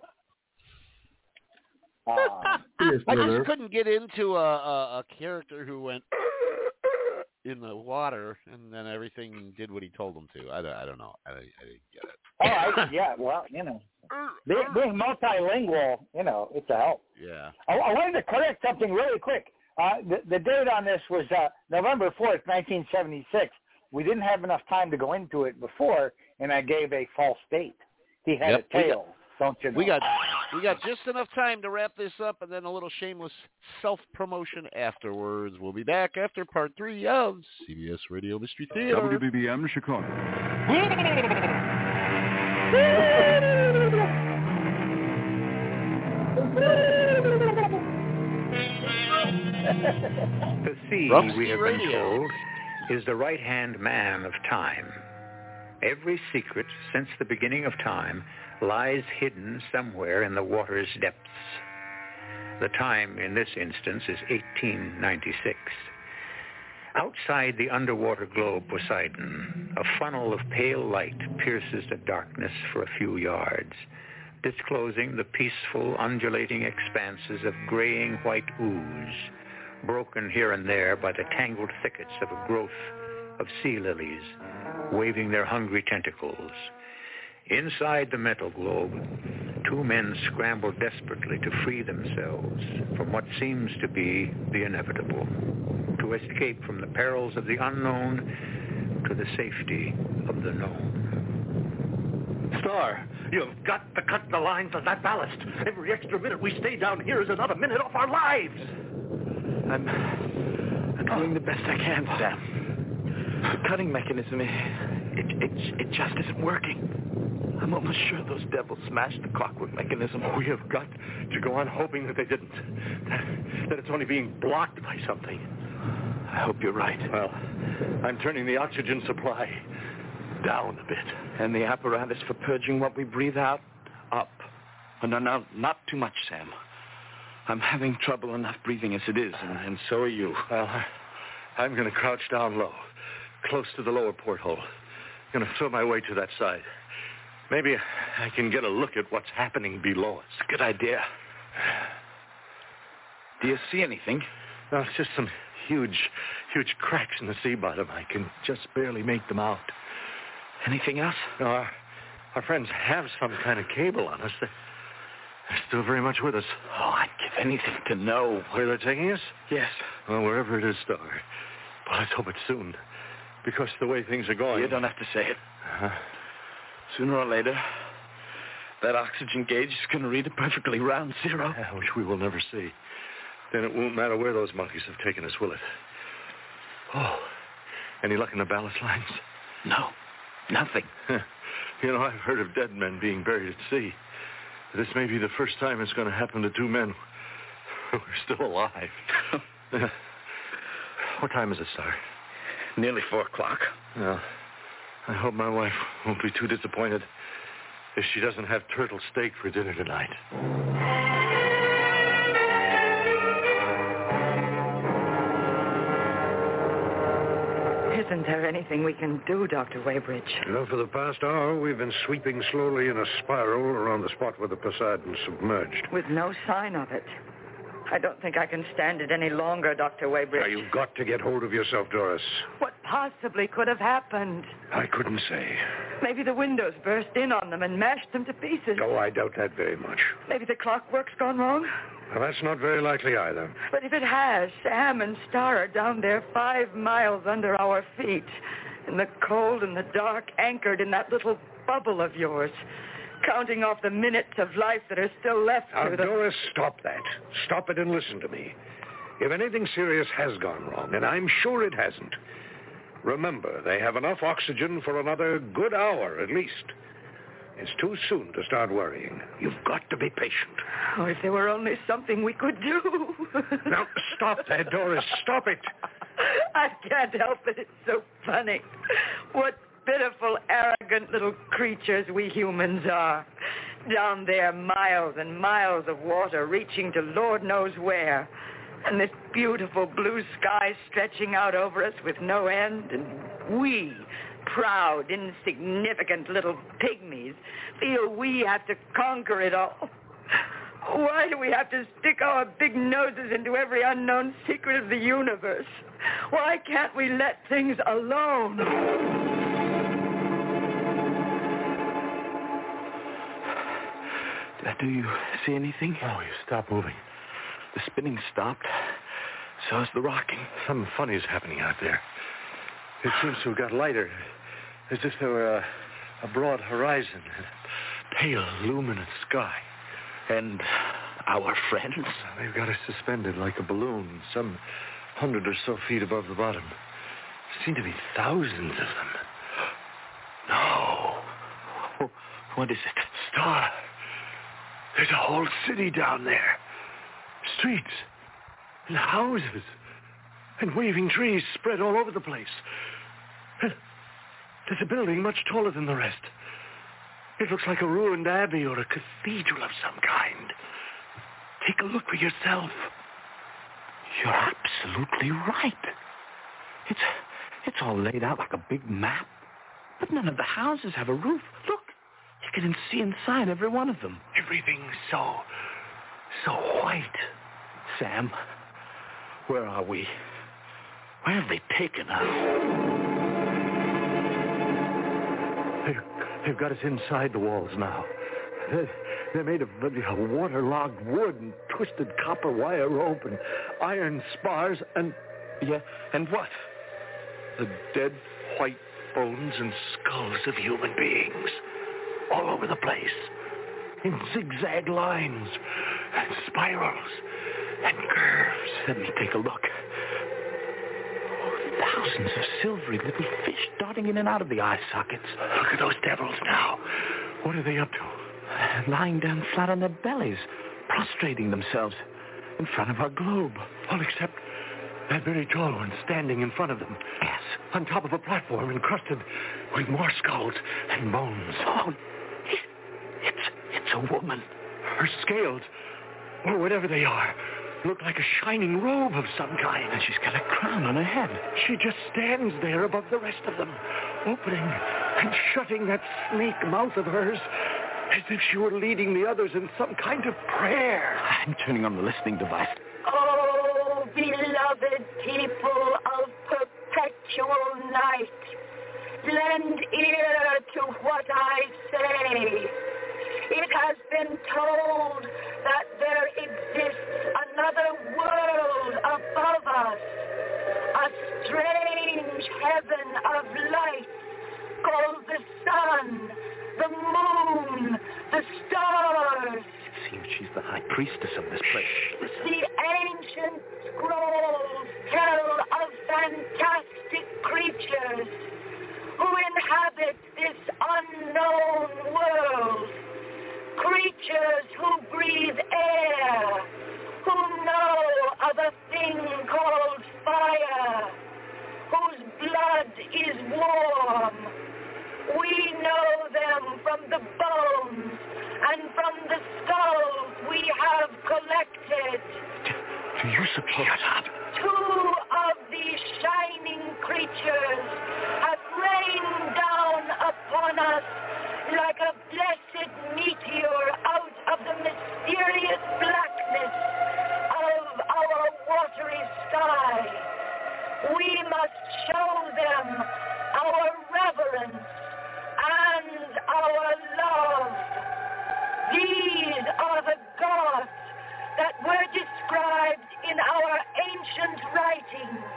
Uh, I just couldn't get into a, a, a character who went in the water, and then everything did what he told them to. I don't, I don't know. I, I didn't get it. Oh, I, yeah. Well, you know, being, being multilingual, you know, it's a help. Yeah. I, I wanted to correct something really quick. Uh, the, the date on this was uh, November fourth, nineteen seventy-six. We didn't have enough time to go into it before, and I gave a false date. He had Yep, a tail, don't you know? We got we got just enough time to wrap this up, and then a little shameless self-promotion afterwards. We'll be back after part three of C B S Radio Mystery Theater. W B B M Chicago. The sea, Rumsey we have Radio. been told, is the right-hand man of time. Every secret since the beginning of time lies hidden somewhere in the water's depths. The time in this instance is eighteen ninety-six. Outside the underwater globe Poseidon, a funnel of pale light pierces the darkness for a few yards, disclosing the peaceful, undulating expanses of graying white ooze, broken here and there by the tangled thickets of a growth of sea lilies, waving their hungry tentacles. Inside the metal globe, two men scramble desperately to free themselves from what seems to be the inevitable, to escape from the perils of the unknown to the safety of the known. Star, you've got to cut the lines on that ballast. Every extra minute we stay down here is another minute off our lives. I'm, I'm doing the best I can, Sam. The cutting mechanism, it, it, it, it just isn't working. I'm almost sure those devils smashed the clockwork mechanism. We have got to go on hoping that they didn't. That, that it's only being blocked by something. I hope you're right. Well, I'm turning the oxygen supply down a bit. And the apparatus for purging what we breathe out up. Oh, no, no, not too much, Sam. I'm having trouble enough breathing as it is, and, and so are you. Well, I, I'm going to crouch down low, close to the lower porthole. I'm going to throw my way to that side. Maybe I can get a look at what's happening below us. It's a good idea. Do you see anything? No, it's just some huge, huge cracks in the sea bottom. I can just barely make them out. Anything else? No, our, our friends have some kind of cable on us. They're, they're still very much with us. Oh, I'd give anything to know. Where they're taking us? Yes. Well, wherever it is, Star. Well, let's hope it's soon. Because the way things are going... You don't have to say it. Uh-huh. Sooner or later, that oxygen gauge is going to read a perfectly round zero. Yeah, which we will never see. Then it won't matter where those monkeys have taken us, will it? Oh, any luck in the ballast lines? No, nothing. You know, I've heard of dead men being buried at sea. This may be the first time it's going to happen to two men who are still alive. What time is it, Star? Nearly four o'clock. Well, I hope my wife won't be too disappointed if she doesn't have turtle steak for dinner tonight. Isn't there anything we can do, Doctor Weybridge? Well, for the past hour, we've been sweeping slowly in a spiral around the spot where the Poseidon submerged. With no sign of it. I don't think I can stand it any longer, Doctor Weybridge. Now, you've got to get hold of yourself, Doris. What possibly could have happened? I couldn't say. Maybe the windows burst in on them and mashed them to pieces. Oh, I doubt that very much. Maybe the clockwork's gone wrong. Well, that's not very likely either. But if it has, Sam and Star are down there five miles under our feet, in the cold and the dark, anchored in that little bubble of yours, counting off the minutes of life that are still left Now, to them. Doris, stop that. Stop it and listen to me. If anything serious has gone wrong, and I'm sure it hasn't, remember, they have enough oxygen for another good hour at least. It's too soon to start worrying. You've got to be patient. Oh, if there were only something we could do. Now, stop that, Doris. Stop it. I can't help it. It's so funny. What pitiful, arrogant little creatures we humans are. Down there, miles and miles of water reaching to Lord knows where. And this beautiful blue sky stretching out over us with no end. And we, proud, insignificant little pygmies, feel we have to conquer it all. Why do we have to stick our big noses into every unknown secret of the universe? Why can't we let things alone? Uh, do you see anything? Oh, you stop moving. The spinning stopped. So is the rocking. Something funny is happening out there. It seems to have got lighter, as if there were a, a broad horizon, a pale, luminous sky. And our friends? They've got us suspended like a balloon, some hundred or so feet above the bottom. Seem to be thousands of them. No. What is it? Star. There's a whole city down there. Streets and houses and waving trees spread all over the place. There's a building much taller than the rest. It looks like a ruined abbey or a cathedral of some kind. Take a look for yourself. You're absolutely right. It's, it's all laid out like a big map. But none of the houses have a roof. Look, you can see inside every one of them. Everything's so, so white. Sam, where are we? Where have they taken us? They've, they've got us inside the walls now. They're, they're made of uh, waterlogged wood and twisted copper wire rope and iron spars and... Yeah, and what? The dead white bones and skulls of human beings all over the place, in zigzag lines and spirals and curves. Let me take a look. Oh, thousands of silvery little fish darting in and out of the eye sockets. Look at those devils now. What are they up to? Lying down flat on their bellies, prostrating themselves in front of our globe. All except that very tall one standing in front of them. Yes. On top of a platform encrusted with more skulls and bones. Oh, it's, it's a woman. Her scales, or whatever they are, look like a shining robe of some kind. And she's got a crown on her head. She just stands there above the rest of them, opening and shutting that snake mouth of hers as if she were leading the others in some kind of prayer. I'm turning on the listening device. Oh, beloved people of perpetual night, lend ear to what I say. It has been told that there exists another world above us, a strange heaven of light called the sun, the moon, the stars. It seems she's the high priestess of this place. The ancient scrolls tell of fantastic creatures who inhabit this unknown world. Creatures who breathe air, who know of a thing called fire, whose blood is warm. We know them from the bones and from the skulls we have collected. Do you suppose... Shut up. Two of these shining creatures have rained down upon us like a blessed meteor out of the mysterious blackness of our watery sky. We must show them our reverence and our love. These are the gods that were described in our ancient writings.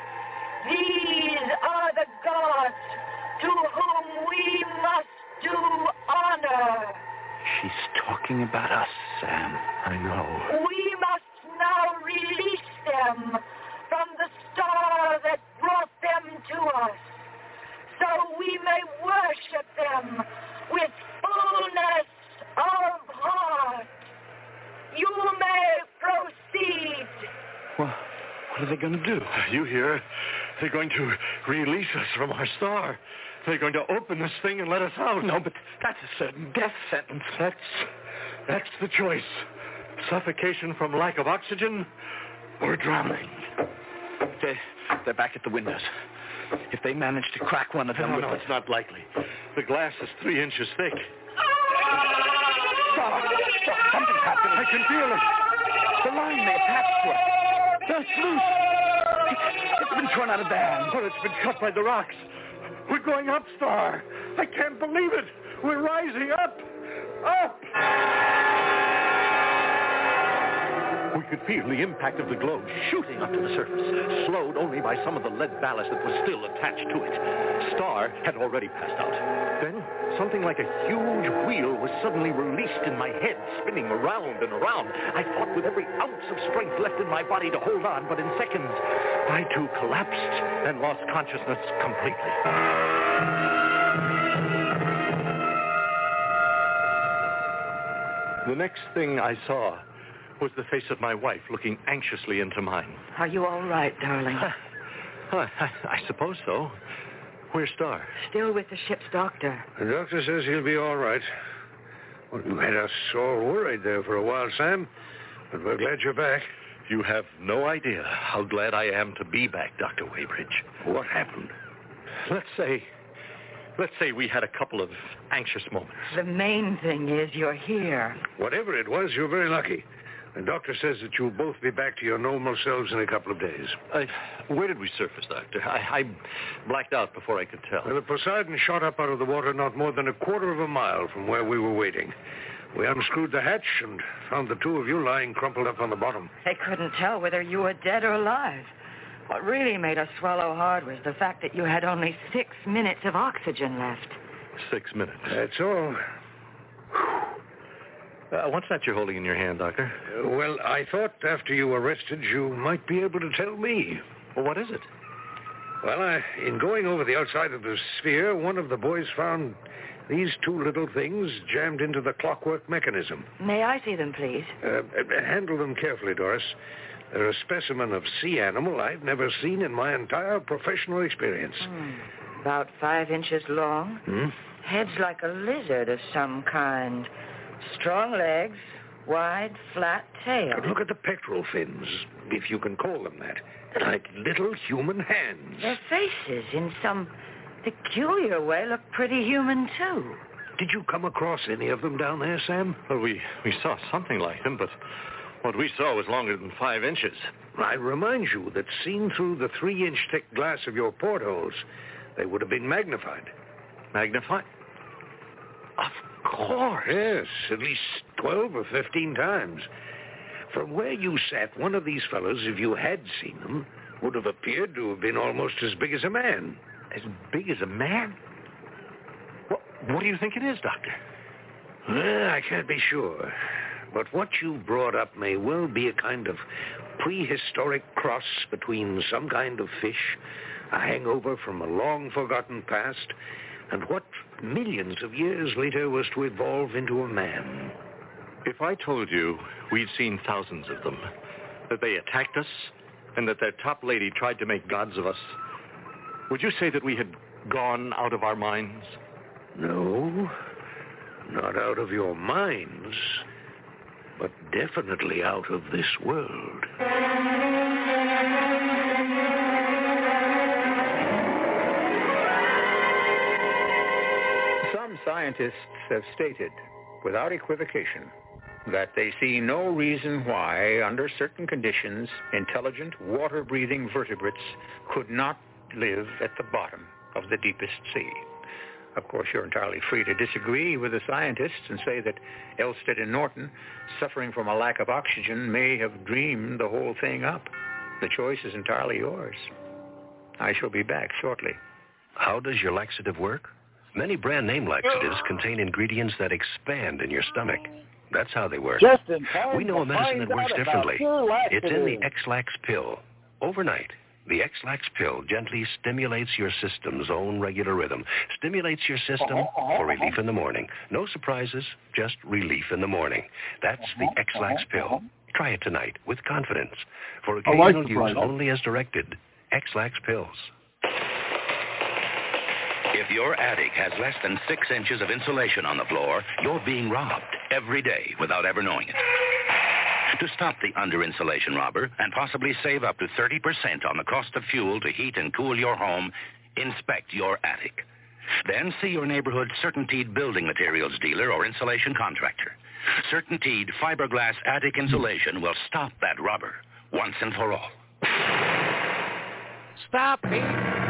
These are the gods to whom we must do honor. She's talking about us, Sam. I know. We must now release them from the star that brought them to us, so we may worship them with fullness of heart. You may proceed. Well, what are they going to do? You hear? They're going to release us from our star. They're going to open this thing and let us out. No, but that's a certain death sentence. That's, that's the choice. Suffocation from lack of oxygen or drowning. They, they're back at the windows. If they manage to crack one of them... No, with no, the... it's not likely. The glass is three inches thick. Stop! Stop! Something's happening. I can feel it. The line they attached to us. That's loose. It's been torn out of the hand. Well, it's been cut by the rocks. We're going up, Star. I can't believe it. We're rising up. Up! We could feel the impact of the globe shooting up to the surface, slowed only by some of the lead ballast that was still attached to it. Star had already passed out. Then, something like a huge wheel was suddenly released in my head, spinning around and around. I fought with every ounce of strength left in my body to hold on, but in seconds, I too collapsed and lost consciousness completely. The next thing I saw was the face of my wife looking anxiously into mine. Are you all right, darling? I, I, I suppose so. Where's Star? Still with the ship's doctor. The doctor says he'll be all right. Well, you had us all worried there for a while, Sam, but we're glad you're back. You have no idea how glad I am to be back, Doctor Weybridge. What happened? Let's say, let's say we had a couple of anxious moments. The main thing is you're here. Whatever it was, you're very lucky. The doctor says that you'll both be back to your normal selves in a couple of days. Uh, where did we surface, Doctor? I, I blacked out before I could tell. Well, the Poseidon shot up out of the water not more than a quarter of a mile from where we were waiting. We unscrewed the hatch and found the two of you lying crumpled up on the bottom. They couldn't tell whether you were dead or alive. What really made us swallow hard was the fact that you had only six minutes of oxygen left. Six minutes. That's all. Uh, what's that you're holding in your hand, Doctor? Uh, well, I thought after you were rested you might be able to tell me. Well, what is it? Well, I, in going over the outside of the sphere, one of the boys found these two little things jammed into the clockwork mechanism. May I see them, please? Uh, handle them carefully, Doris. They're a specimen of sea animal I've never seen in my entire professional experience. Hmm. About five inches long. Hmm? Heads like a lizard of some kind. Strong legs, wide, flat tail. Look at the pectoral fins, if you can call them that. They're like little human hands. Their faces, in some peculiar way, look pretty human, too. Did you come across any of them down there, Sam? Well, we, we saw something like them, but what we saw was longer than five inches. I remind you that seen through the three-inch thick glass of your portholes, they would have been magnified. Magnified? Of course. Yes, at least twelve or fifteen times. From where you sat, one of these fellows, if you had seen them, would have appeared to have been almost as big as a man. As big as a man? What, what do you think it is, Doctor? Well, I can't be sure. But what you brought up may well be a kind of prehistoric cross between some kind of fish, a hangover from a long-forgotten past, and what millions of years later was to evolve into a man. If I told you we'd seen thousands of them, that they attacked us, and that their top lady tried to make gods of us, would you say that we had gone out of our minds? No, not out of your minds, but definitely out of this world. Some scientists have stated, without equivocation, that they see no reason why, under certain conditions, intelligent, water-breathing vertebrates could not live at the bottom of the deepest sea. Of course, you're entirely free to disagree with the scientists and say that Elstead and Norton, suffering from a lack of oxygen, may have dreamed the whole thing up. The choice is entirely yours. I shall be back shortly. How does your laxative work? Many brand name laxatives contain ingredients that expand in your stomach. That's how they work. Just in time We know a to medicine find that works out about differently. your It's in the laxative. X-Lax pill. Overnight, the X-Lax pill gently stimulates your system's own regular rhythm. Stimulates your system for relief in the morning. No surprises, just relief in the morning. That's the X-Lax pill. Try it tonight with confidence. For I like occasional use surprises. only as directed. X-Lax pills. If your attic has less than six inches of insulation on the floor, you're being robbed every day without ever knowing it. To stop the under-insulation robber and possibly save up to thirty percent on the cost of fuel to heat and cool your home, inspect your attic. Then see your neighborhood CertainTeed building materials dealer or insulation contractor. CertainTeed fiberglass attic insulation will stop that robber once and for all. Stop me.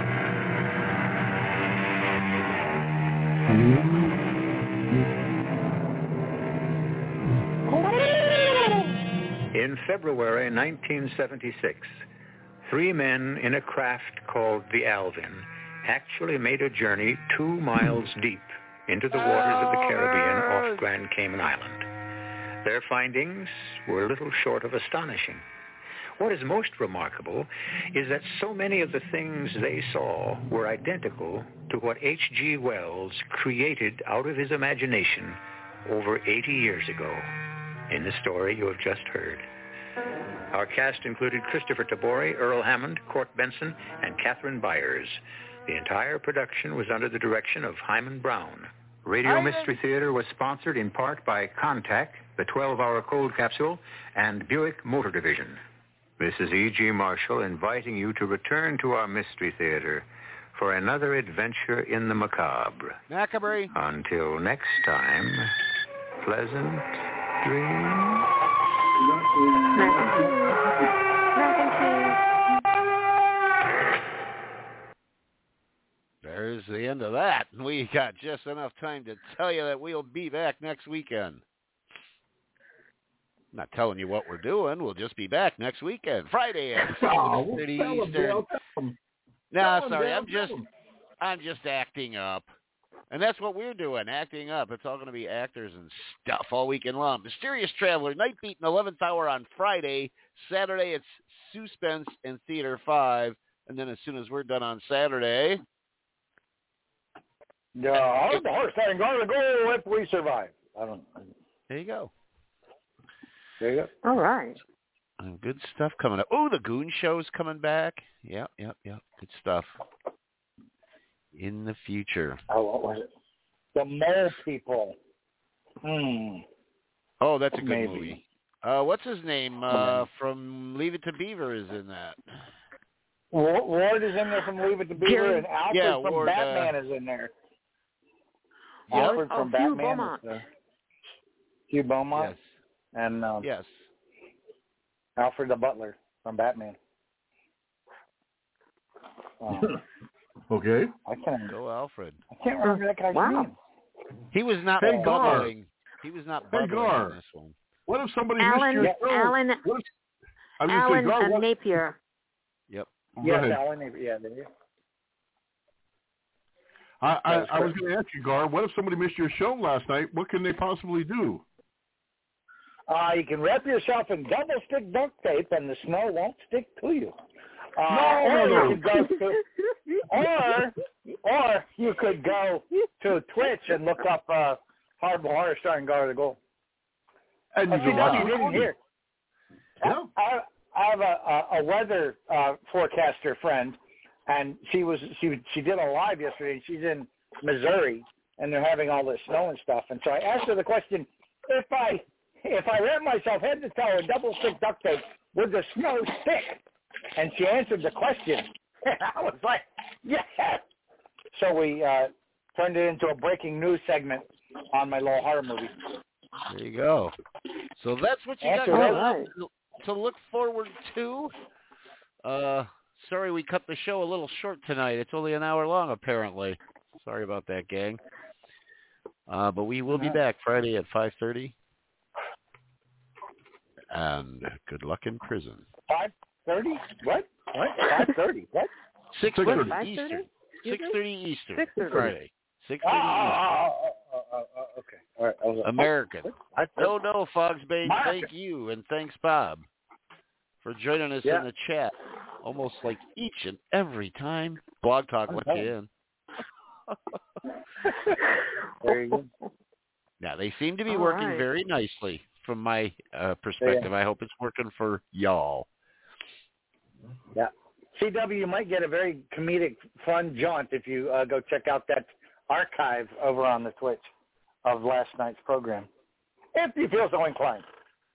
In February nineteen seventy-six, three men in a craft called the Alvin actually made a journey two miles deep into the waters of the Caribbean off Grand Cayman Island. Their findings were little short of astonishing. What is most remarkable is that so many of the things they saw were identical to what H G Wells created out of his imagination over eighty years ago in the story you have just heard. Our cast included Christopher Tabori, Earl Hammond, Court Benson, and Catherine Byers. The entire production was under the direction of Hyman Brown. Radio Mystery Theater was sponsored in part by Contac, the twelve-hour cold capsule, and Buick Motor Division. This is E G. Marshall inviting you to return to our Mystery Theater for another adventure in the macabre. Macabre. Until next time, pleasant dreams. There's the end of that. We got just enough time to tell you that we'll be back next weekend. I'm not telling you what we're doing. We'll just be back next weekend, Friday at seven thirty Oh, Eastern. Them, No, them, sorry, Dale, I'm just, I'm just acting up, and that's what we're doing, acting up. It's all going to be actors and stuff all weekend long. Mysterious Traveler, Night Beat in eleventh hour on Friday. Saturday it's Suspense and Theater Five, and then as soon as we're done on Saturday. Yeah, the horse starting going to go if we survive. I don't. There you go. There you go. All right. And good stuff coming up. Oh, the Goon Show's coming back. Yep, yep, yep. Good stuff. In the future. Oh, what was it? The Mole People. Hmm. Oh, that's a good Maybe. movie. Uh, what's his name uh, from Leave It to Beaver is in that. Ward is in there from Leave It to Beaver, and Alfred yeah, from Ward, Batman uh, is in there. Yep. Alfred Oh, from Hugh Batman. Beaumont. Is, uh, Hugh Beaumont. Yes. And um, Yes. Alfred the Butler from Batman. Um, Okay. I can't. Go Alfred. I can't remember that guy's Wow. name. He was not Hey, Gar. bubbling. He was not Hey, bubbling Gar. in this one. What if somebody Alan, missed your show? Alan, What if, I was gonna Alan say, Gar, uh, what, Napier. Yep. Go Yes, ahead. Alan. Yeah, there you I, I, That was I was correct. going to ask you, Gar, what if somebody missed your show last night? What can they possibly do? Uh, you can wrap yourself in double stick duct tape, and the snow won't stick to you. Uh, No, or no, you could go to, or or you could go to Twitch and look up uh, Hardball Horror starring Gar the Gold. And Oh, you see, go no, watch you it. didn't hear. Yeah. I, I have a, a, a weather uh, forecaster friend, and she was she she did a live yesterday. And she's in Missouri, and they're having all this snow and stuff. And so I asked her the question: if I if I wrap myself head to toe in double stick duct tape, would the snow stick? And she answered the question. And I was like, yeah. So we uh, turned it into a breaking news segment on my little horror movie. There you go. So that's what you got Answer coming right. up to, to look forward to. Uh, sorry we cut the show a little short tonight. It's only an hour long, apparently. Sorry about that, gang. Uh, but we will be back Friday at five thirty. And good luck in prison. Five thirty? What? What? Five thirty? What? Six What, thirty five Eastern. thirty? Six thirty Eastern. Six thirty. Friday. Six Oh, thirty oh, Eastern. oh, oh, oh, oh, okay. All right. I was like, American. I- No, no, Fogsbane, Mark. thank you, and thanks, Bob, for joining us Yeah. in the chat, almost like each and every time. Blog Talk let you in. There you go. Now, they seem to be All working right. very nicely from my uh, perspective. Yeah. I hope it's working for y'all. Yeah. C W, you might get a very comedic, fun jaunt if you uh, go check out that archive over on the Twitch of last night's program, if you feel so inclined.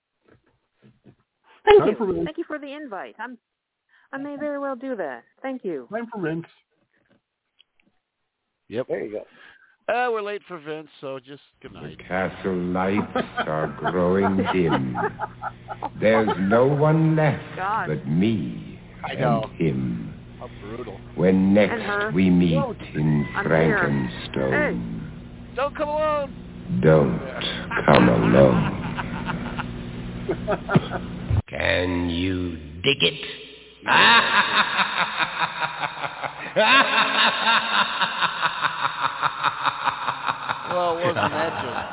Thank Time you. for Vince. Thank you for the invite. I'm, I may very well do that. Thank you. Time for Vince. Yep. There you go. Uh, we're late for Vince, so just good night. The castle lights are growing dim. There's no one left God. but me I know. and him. How brutal. When And her. next we meet in I'm Frankenstone, Hey. Don't come alone. don't come alone. Can you dig it? Well, wasn't that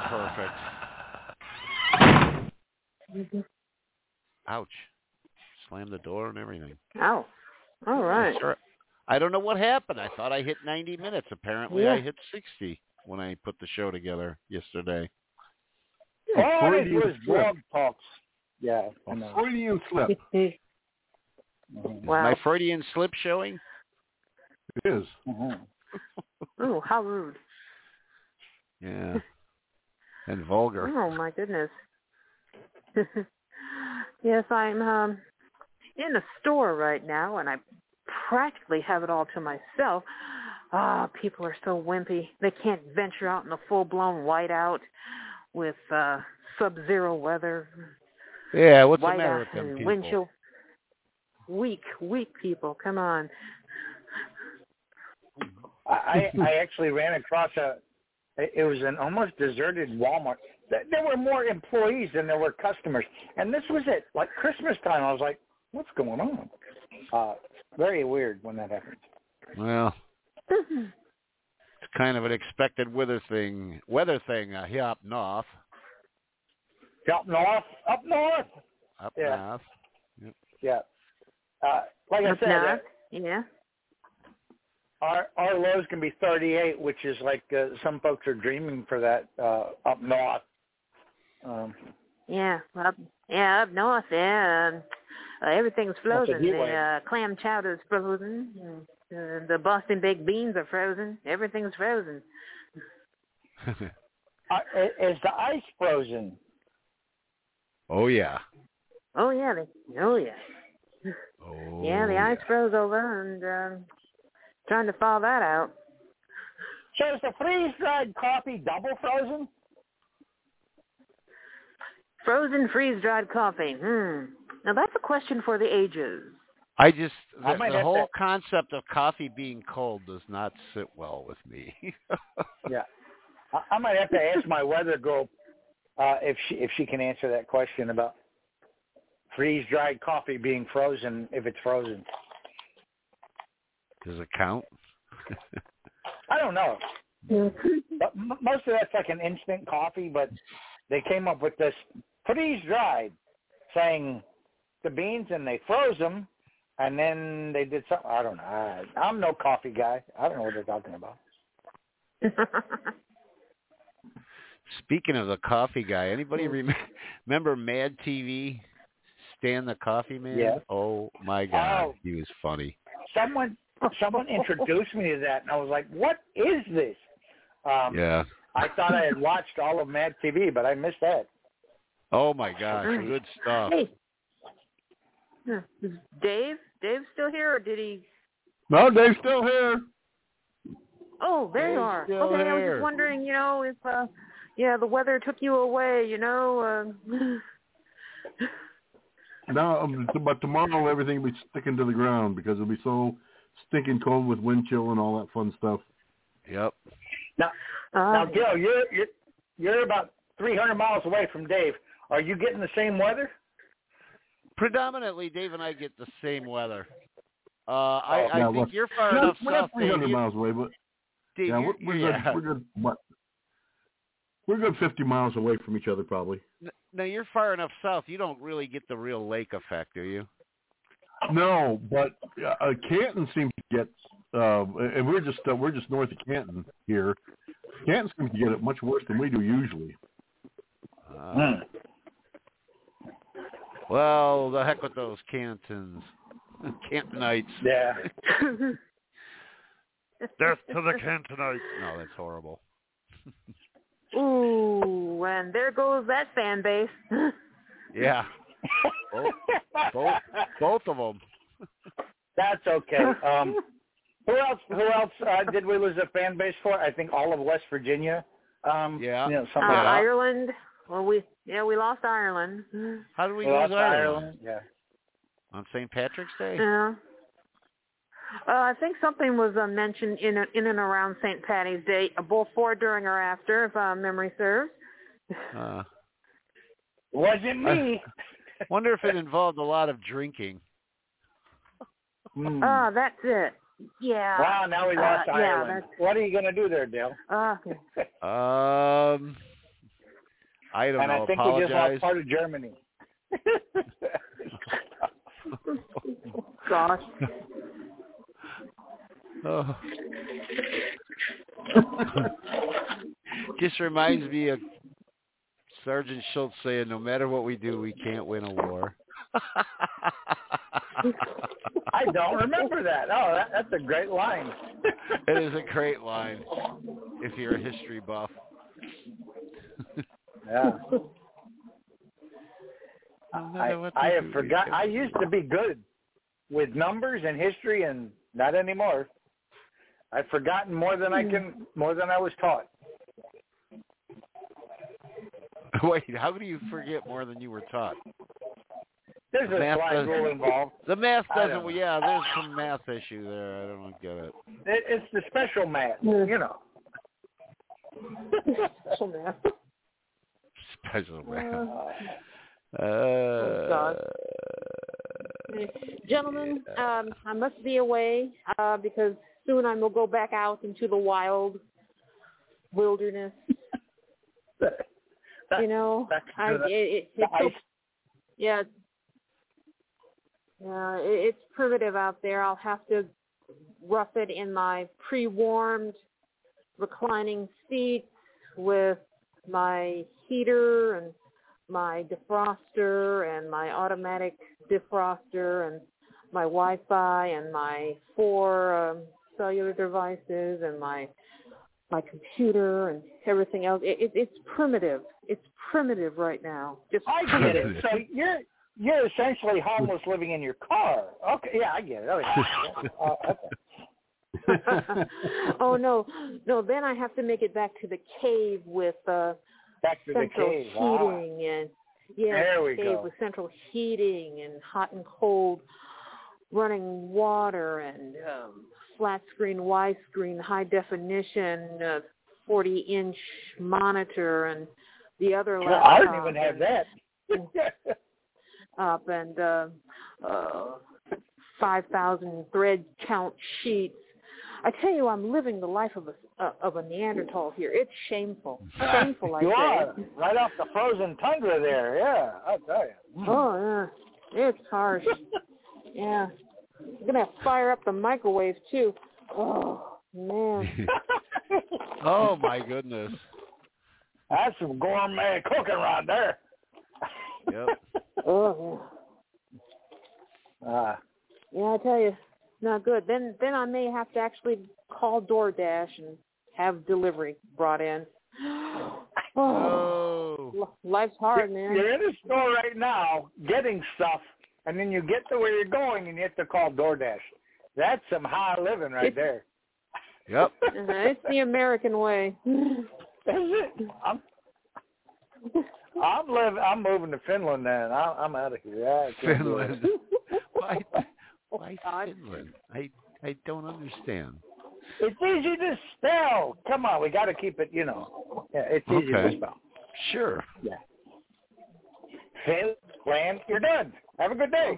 just perfect? Ouch. Slammed the door and everything. Oh. All right. Sure. I don't know what happened. I thought I hit ninety minutes. Apparently, Yeah. I hit sixty when I put the show together yesterday. All it Freudian was slip. blog talks. Yeah. I know. Freudian slip. Is Wow. my Freudian slip showing? It is. Mhm. Oh, how rude. Yeah. And vulgar. Oh, my goodness. Yes, I'm um, in a store right now, and I practically have it all to myself. Ah, people are so wimpy. They can't venture out in a full-blown whiteout with uh, sub-zero weather. Yeah, what's the Whiteout matter with them and people? wind chill. Weak, weak people. Come on. I, I actually ran across a, it was an almost deserted Walmart. There were more employees than there were customers. And this was it, like Christmas time. I was like, what's going on? Uh, very weird when that happens. Well, it's kind of an expected weather thing. Weather thing uh, here up north. Up north? Up north? Up Yeah. north. Yep. Yeah. Uh, like Up I said, north? uh, Yeah. our our lows can be thirty-eight, which is like uh, some folks are dreaming for that uh, up north. Um, Yeah, up, yeah, up north, yeah. Um, uh, everything's frozen. heat The wave. uh, clam chowder's frozen. Uh, the Boston baked beans are frozen. Everything's frozen. uh, is the ice frozen? Oh, yeah. Oh, yeah. They, oh, yeah. Oh, Yeah, the ice froze over, and uh, trying to thaw that out. So is the freeze-dried coffee double frozen? Frozen freeze-dried coffee. Hmm. Now, that's a question for the ages. I just, I the, might the have whole to- concept of coffee being cold does not sit well with me. Yeah. I, I might have to ask my weather girl uh, if she if she can answer that question about freeze-dried coffee being frozen if it's frozen. Does it count? I don't know. But m- most of that's like an instant coffee, but they came up with this freeze-dried, saying the beans and they froze them, and then they did something. I don't know. I, I'm no coffee guy. I don't know what they're talking about. Speaking of the coffee guy, anybody Hmm. rem- remember Mad T V? Stan the Coffee Man? Yeah. Oh, my God. Oh. He was funny. Someone someone introduced me to that, and I was like, what is this? Um, Yeah. I thought I had watched all of Mad T V, but I missed that. Oh, my gosh. Mm. Good stuff. Hey. Huh. Is Dave? Dave still here, or did he? No, Dave's still here. Oh, there you Dave's are. still Okay, I was here. just wondering, you know, if uh, yeah, the weather took you away, you know. Uh... Now, um, but tomorrow everything will be sticking to the ground because it'll be so stinking cold with wind chill and all that fun stuff. Yep. Now, Uh, now, Gil, you're you're you're about three hundred miles away from Dave. Are you getting the same weather? Predominantly, Dave and I get the same weather. Uh, I, I Yeah, think well, you're far we're enough not, we're not south, three hundred Dave. You- miles away, but Dave, yeah, we're, you're- we're yeah. good. We're good. What? We're good fifty miles away from each other, probably. Now, you're far enough south. You don't really get the real lake effect, do you? No, but uh, Canton seems to get, uh, and we're just uh, we're just north of Canton here. Canton seems to get it much worse than we do usually. Uh, Well, the heck with those Cantons. Cantonites. Yeah. Death to the Cantonites. No, that's horrible. Ooh, and there goes that fan base. Yeah. Both, both, both of them. That's okay. Um, Who else? Who else uh, did we lose a fan base for? I think all of West Virginia. Um, yeah. You know, Uh, something like that. Ireland. Well, we yeah we lost Ireland. How did we, We lose lost Ireland? Ireland. Yeah. On Saint Patrick's Day? Yeah. Uh, I think something was uh, mentioned in a, in and around Saint Patty's Day, uh, before, during, or after, if uh, memory serves. Uh, Wasn't me. I wonder if it involved a lot of drinking. Mm. Oh, that's it. Yeah. Wow, now we lost uh, Ireland. Yeah, What are you going to do there, Dale? uh, Um, I don't and know. I think Apologize. we just lost part of Germany. Gosh. Oh. Just reminds me of Sergeant Schultz saying, "No matter what we do, we can't win a war." I don't remember that. Oh, that, that's a great line. It is a great line if you're a history buff. Yeah. No I, matter what I they have do, we forgot. can't I used to be good with numbers and history, and not anymore. I've forgotten more than I can, more than I was taught. Wait, how do you forget more than you were taught? There's The a math slide does- rule involved. The math I don't doesn't. know. Yeah, there's some math issue there. I don't get it. It, it's the special math, you know. Special math. Special math. Uh, Uh, Gentlemen, um, I must be away uh, because soon I will go back out into the wild wilderness. You know, I, it, it, it's so, yeah, yeah, it, it's primitive out there. I'll have to rough it in my pre-warmed reclining seat with my heater and my defroster and my automatic defroster and my Wi-Fi and my four um, cellular devices and my my computer and everything else. It, it, it's primitive. It's primitive right now. Just I get primitive. it. So you're you're essentially homeless living in your car. Okay, yeah, I get it. Oh, yeah. uh, okay. Oh no, no! Then I have to make it back to the cave with uh, back to central the cave. heating Wow. and yeah, There we cave go. with central heating and hot and cold running water and um, flat screen, widescreen, high definition, uh, forty inch monitor and the other Well, laptop. I don't even have and, that. up and uh, uh, five thousand thread count sheets. I tell you, I'm living the life of a uh, of a Neanderthal here. It's shameful, shameful. I You say. are right off the frozen tundra there. Yeah, I'll tell you. Mm. Oh yeah, it's harsh. Yeah, I'm gonna have to fire up the microwave too. Oh man. Oh my goodness. That's some gourmet cooking right there. Yep. Oh yeah. Uh, yeah, I tell you, not good. Then then I may have to actually call DoorDash and have delivery brought in. Oh, Oh. life's hard, you're, man. You're in the store right now getting stuff, and then you get to where you're going, and you have to call DoorDash. That's some high living right It's- there. Yep. Uh, it's the American way. Is it? I'm I'm live. I'm moving to Finland now. I, I'm out of here. I can't do it. Finland. Why? Why Finland? I I don't understand. It's easy to spell. Come on, we got to keep it. You know, yeah, it's easy Okay. to spell. Sure. Yeah. Finland, you're done. Have a good day.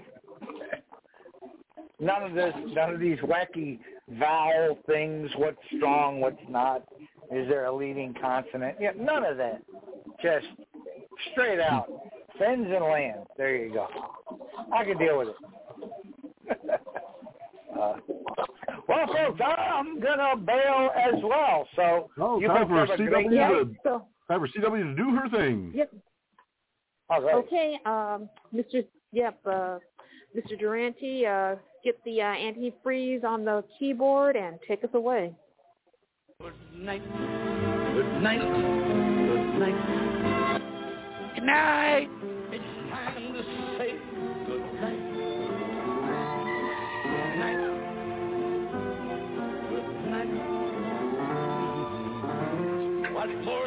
None of this, none of these wacky vowel things. What's strong? What's not? Is there a leading consonant? Yeah, none of that. Just straight out. Fins and land. There you go. I can deal with it. uh, well, folks, I'm gonna bail as well. So Oh, you time folks for have a C great W day. to time for C W to do her thing. Yep. All right. Okay, um, Mister Yep, uh, Mister Durante, uh, get the uh, antifreeze on the keyboard and take us away. Good night. Good night. Good night. Good night. It's time to say good night. Good night.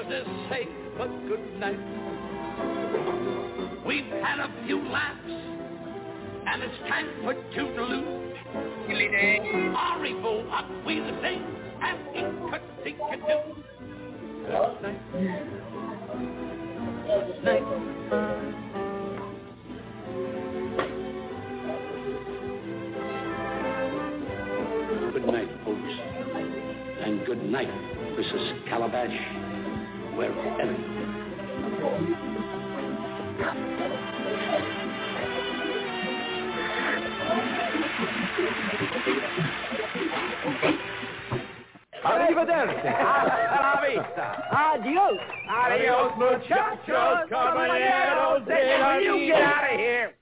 to say a good night. We've had a few laughs, and it's time for toodaloo. Arrivo, up we the sing, and in-cut-sink-a-doo. Good night. Good night. Good night, folks. And good night, Missus Calabash, wherever. Arrivederci. Hasta la vista. Adios. Adios, muchachos. Caballeros de la vida. You get out of here.